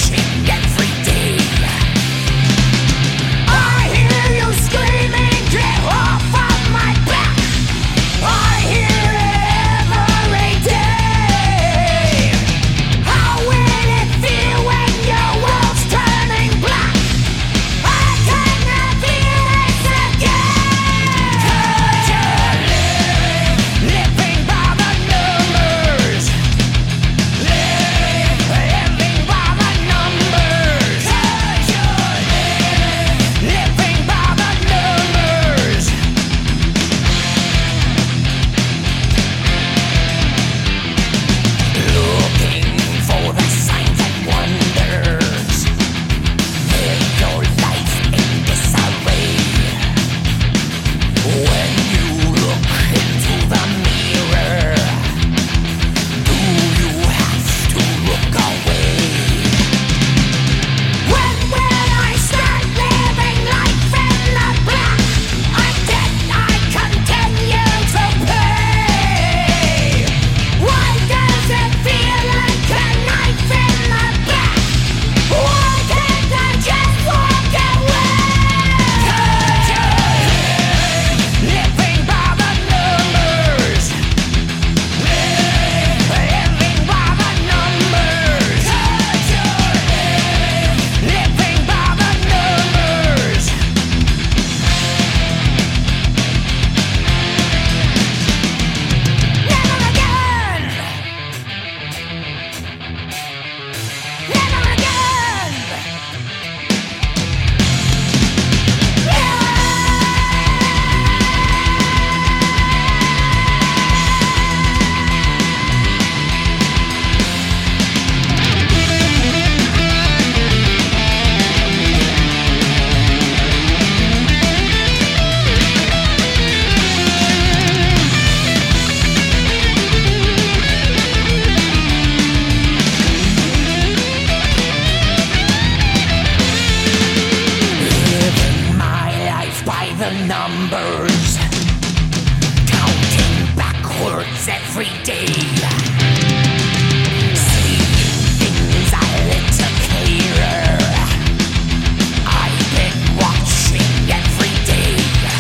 the numbers, counting backwards every day. Seeing things I little clearer. I've been watching every day.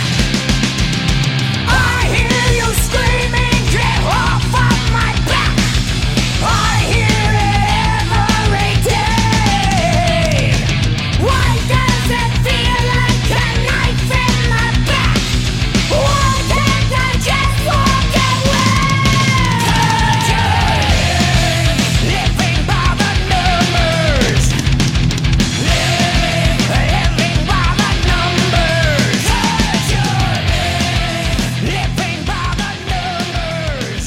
I hear you screaming, get off of my back. I hear it every day. Why does it feel like a knife in my back? Why can't I just walk away? Living by the numbers. Living by the numbers. Living by the numbers.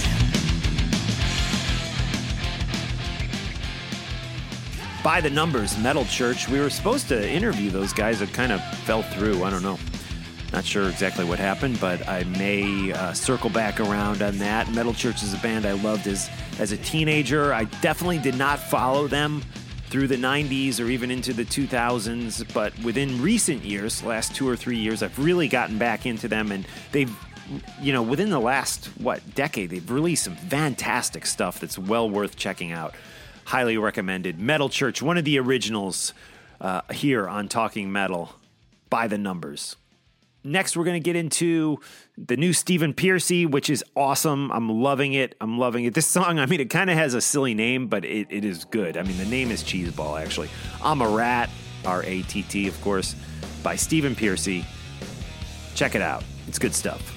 By the Numbers, Metal Church. We were supposed to interview those guys. It kind of fell through. I don't know. Not sure exactly what happened, but I may circle back around on that. Metal Church is a band I loved as a teenager. I definitely did not follow them through the 90s or even into the 2000s, but within recent years, last 2 or 3 years, I've really gotten back into them, and they've, within the last, decade, they've released some fantastic stuff that's well worth checking out. Highly recommended. Metal Church, one of the originals here on Talking Metal, By the Numbers. Next, we're going to get into the new Stephen Pearcy, which is awesome. I'm loving it. This song, it kind of has a silly name, but it is good. The name is Cheeseball, actually. I'm a Rat, R-A-T-T, of course, by Stephen Pearcy. Check it out. It's good stuff.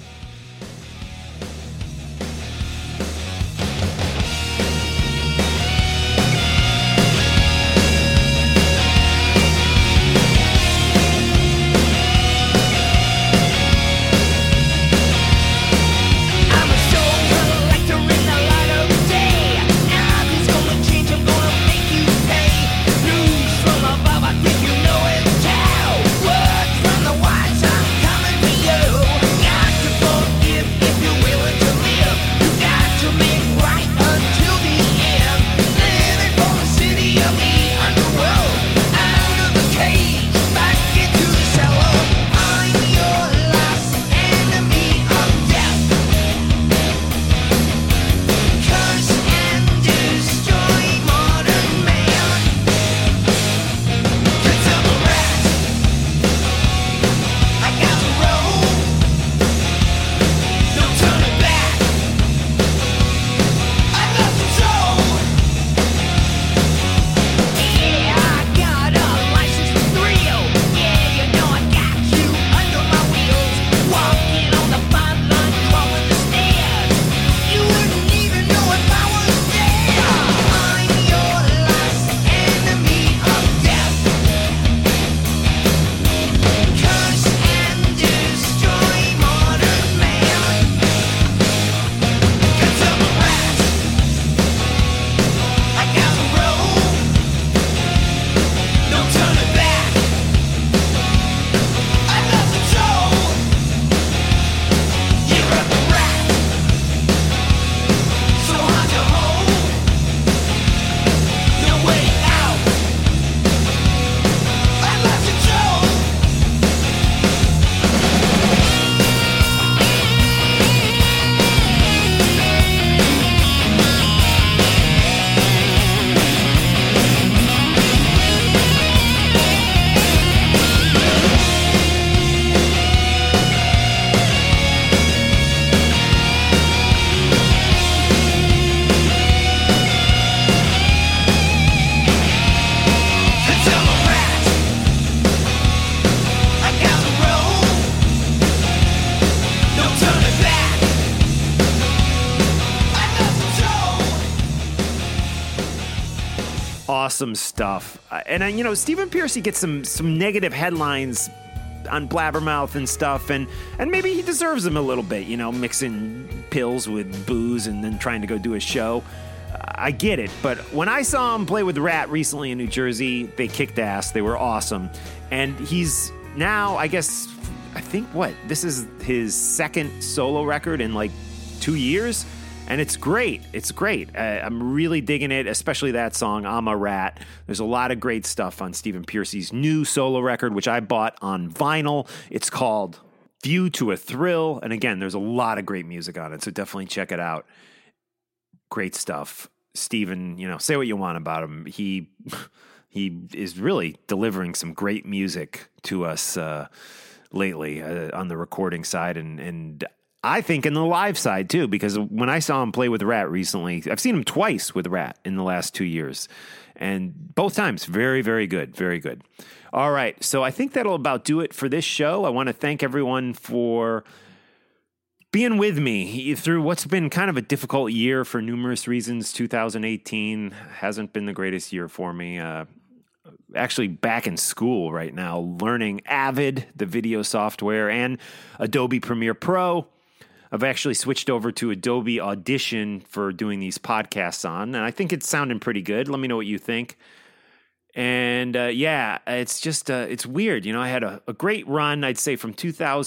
I'm a soul collector in the light of day. Nothing's gonna change, I'm gonna make you pay. News from above, I think you know it now. Words from the wise, I'm coming for you. Got to forgive if you're willing to live. You got to make right until the end. Living for the city of the underworld. Out of the cage, back into the cellar. I'm your last enemy of death. Curse and destroy modern man. Cause I'm a rat. I got to roll. No turning back. I got control. Yeah, I got a license to thrill. Yeah, you know I got you under my wheels. Walking on the fine line, crawling the stairs. You wouldn't even know if I was there. I'm your last enemy of death. Curse and destroy modern man. Cause I'm a rat. I got to roll. No turning back. I got control. You're a rat. So hard to hold. No way out. I got control. Cause I'm a rat. I got to roll. No turning back. I got control. Awesome stuff. And Stephen Pearcy gets some negative headlines on Blabbermouth and stuff, and maybe he deserves them a little bit, mixing pills with booze and then trying to go do a show. I get it, but when I saw him play with Rat recently in New Jersey, they kicked ass. They were awesome. And he's now, I think this is his second solo record in like 2 years. And it's great. It's great. I'm really digging it, especially that song, I'm a Rat. There's a lot of great stuff on Stephen Pearcy's new solo record, which I bought on vinyl. It's called View to a Thrill. And again, there's a lot of great music on it, so definitely check it out. Great stuff. Stephen, say what you want about him. He is really delivering some great music to us lately on the recording side, and I think in the live side too, because when I saw him play with Rat recently, I've seen him twice with Rat in the last 2 years, and both times very, very good, very good. All right, so I think that'll about do it for this show. I want to thank everyone for being with me through what's been kind of a difficult year for numerous reasons. 2018 hasn't been the greatest year for me. Actually back in school right now, learning Avid, the video software, and Adobe Premiere Pro. I've actually switched over to Adobe Audition for doing these podcasts on, and I think it's sounding pretty good. Let me know what you think. And it's just, it's weird. I had a great run, I'd say from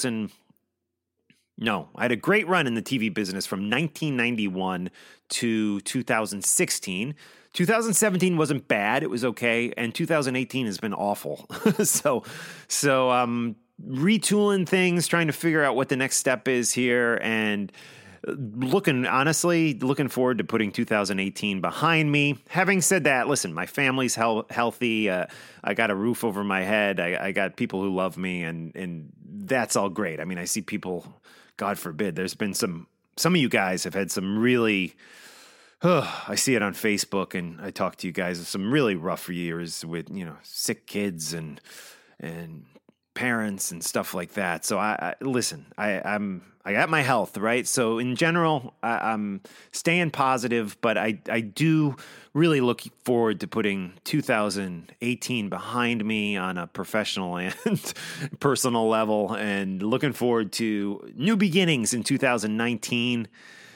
I had a great run in the TV business from 1991 to 2016. 2017 wasn't bad. It was okay. And 2018 has been awful. So retooling things, trying to figure out what the next step is here, and looking forward to putting 2018 behind me. Having said that, listen, my family's healthy. I got a roof over my head. I got people who love me, and that's all great. I mean, I see people, God forbid, there's been some of you guys have had some really, I see it on Facebook, and I talk to you guys of some really rough years with, sick kids and parents and stuff like that. So I got my health, right? So in general, I'm staying positive, but I do really look forward to putting 2018 behind me on a professional and personal level, and looking forward to new beginnings in 2019.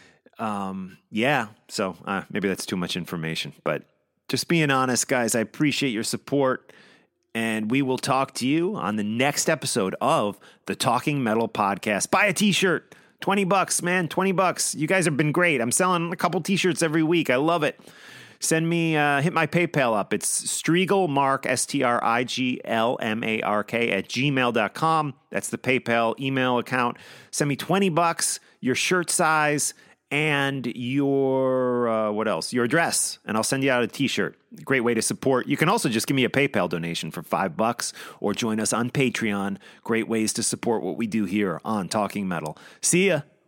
So maybe that's too much information, but just being honest, guys, I appreciate your support. And we will talk to you on the next episode of the Talking Metal Podcast. Buy a t-shirt. $20, man, $20. You guys have been great. I'm selling a couple t-shirts every week. I love it. Send me, hit my PayPal up. It's striglmark, STRIGLMARK @gmail.com. That's the PayPal email account. Send me $20, your shirt size, and your, what else? Your address, and I'll send you out a t-shirt. Great way to support. You can also just give me a PayPal donation for $5 or join us on Patreon. Great ways to support what we do here on Talking Metal. See ya.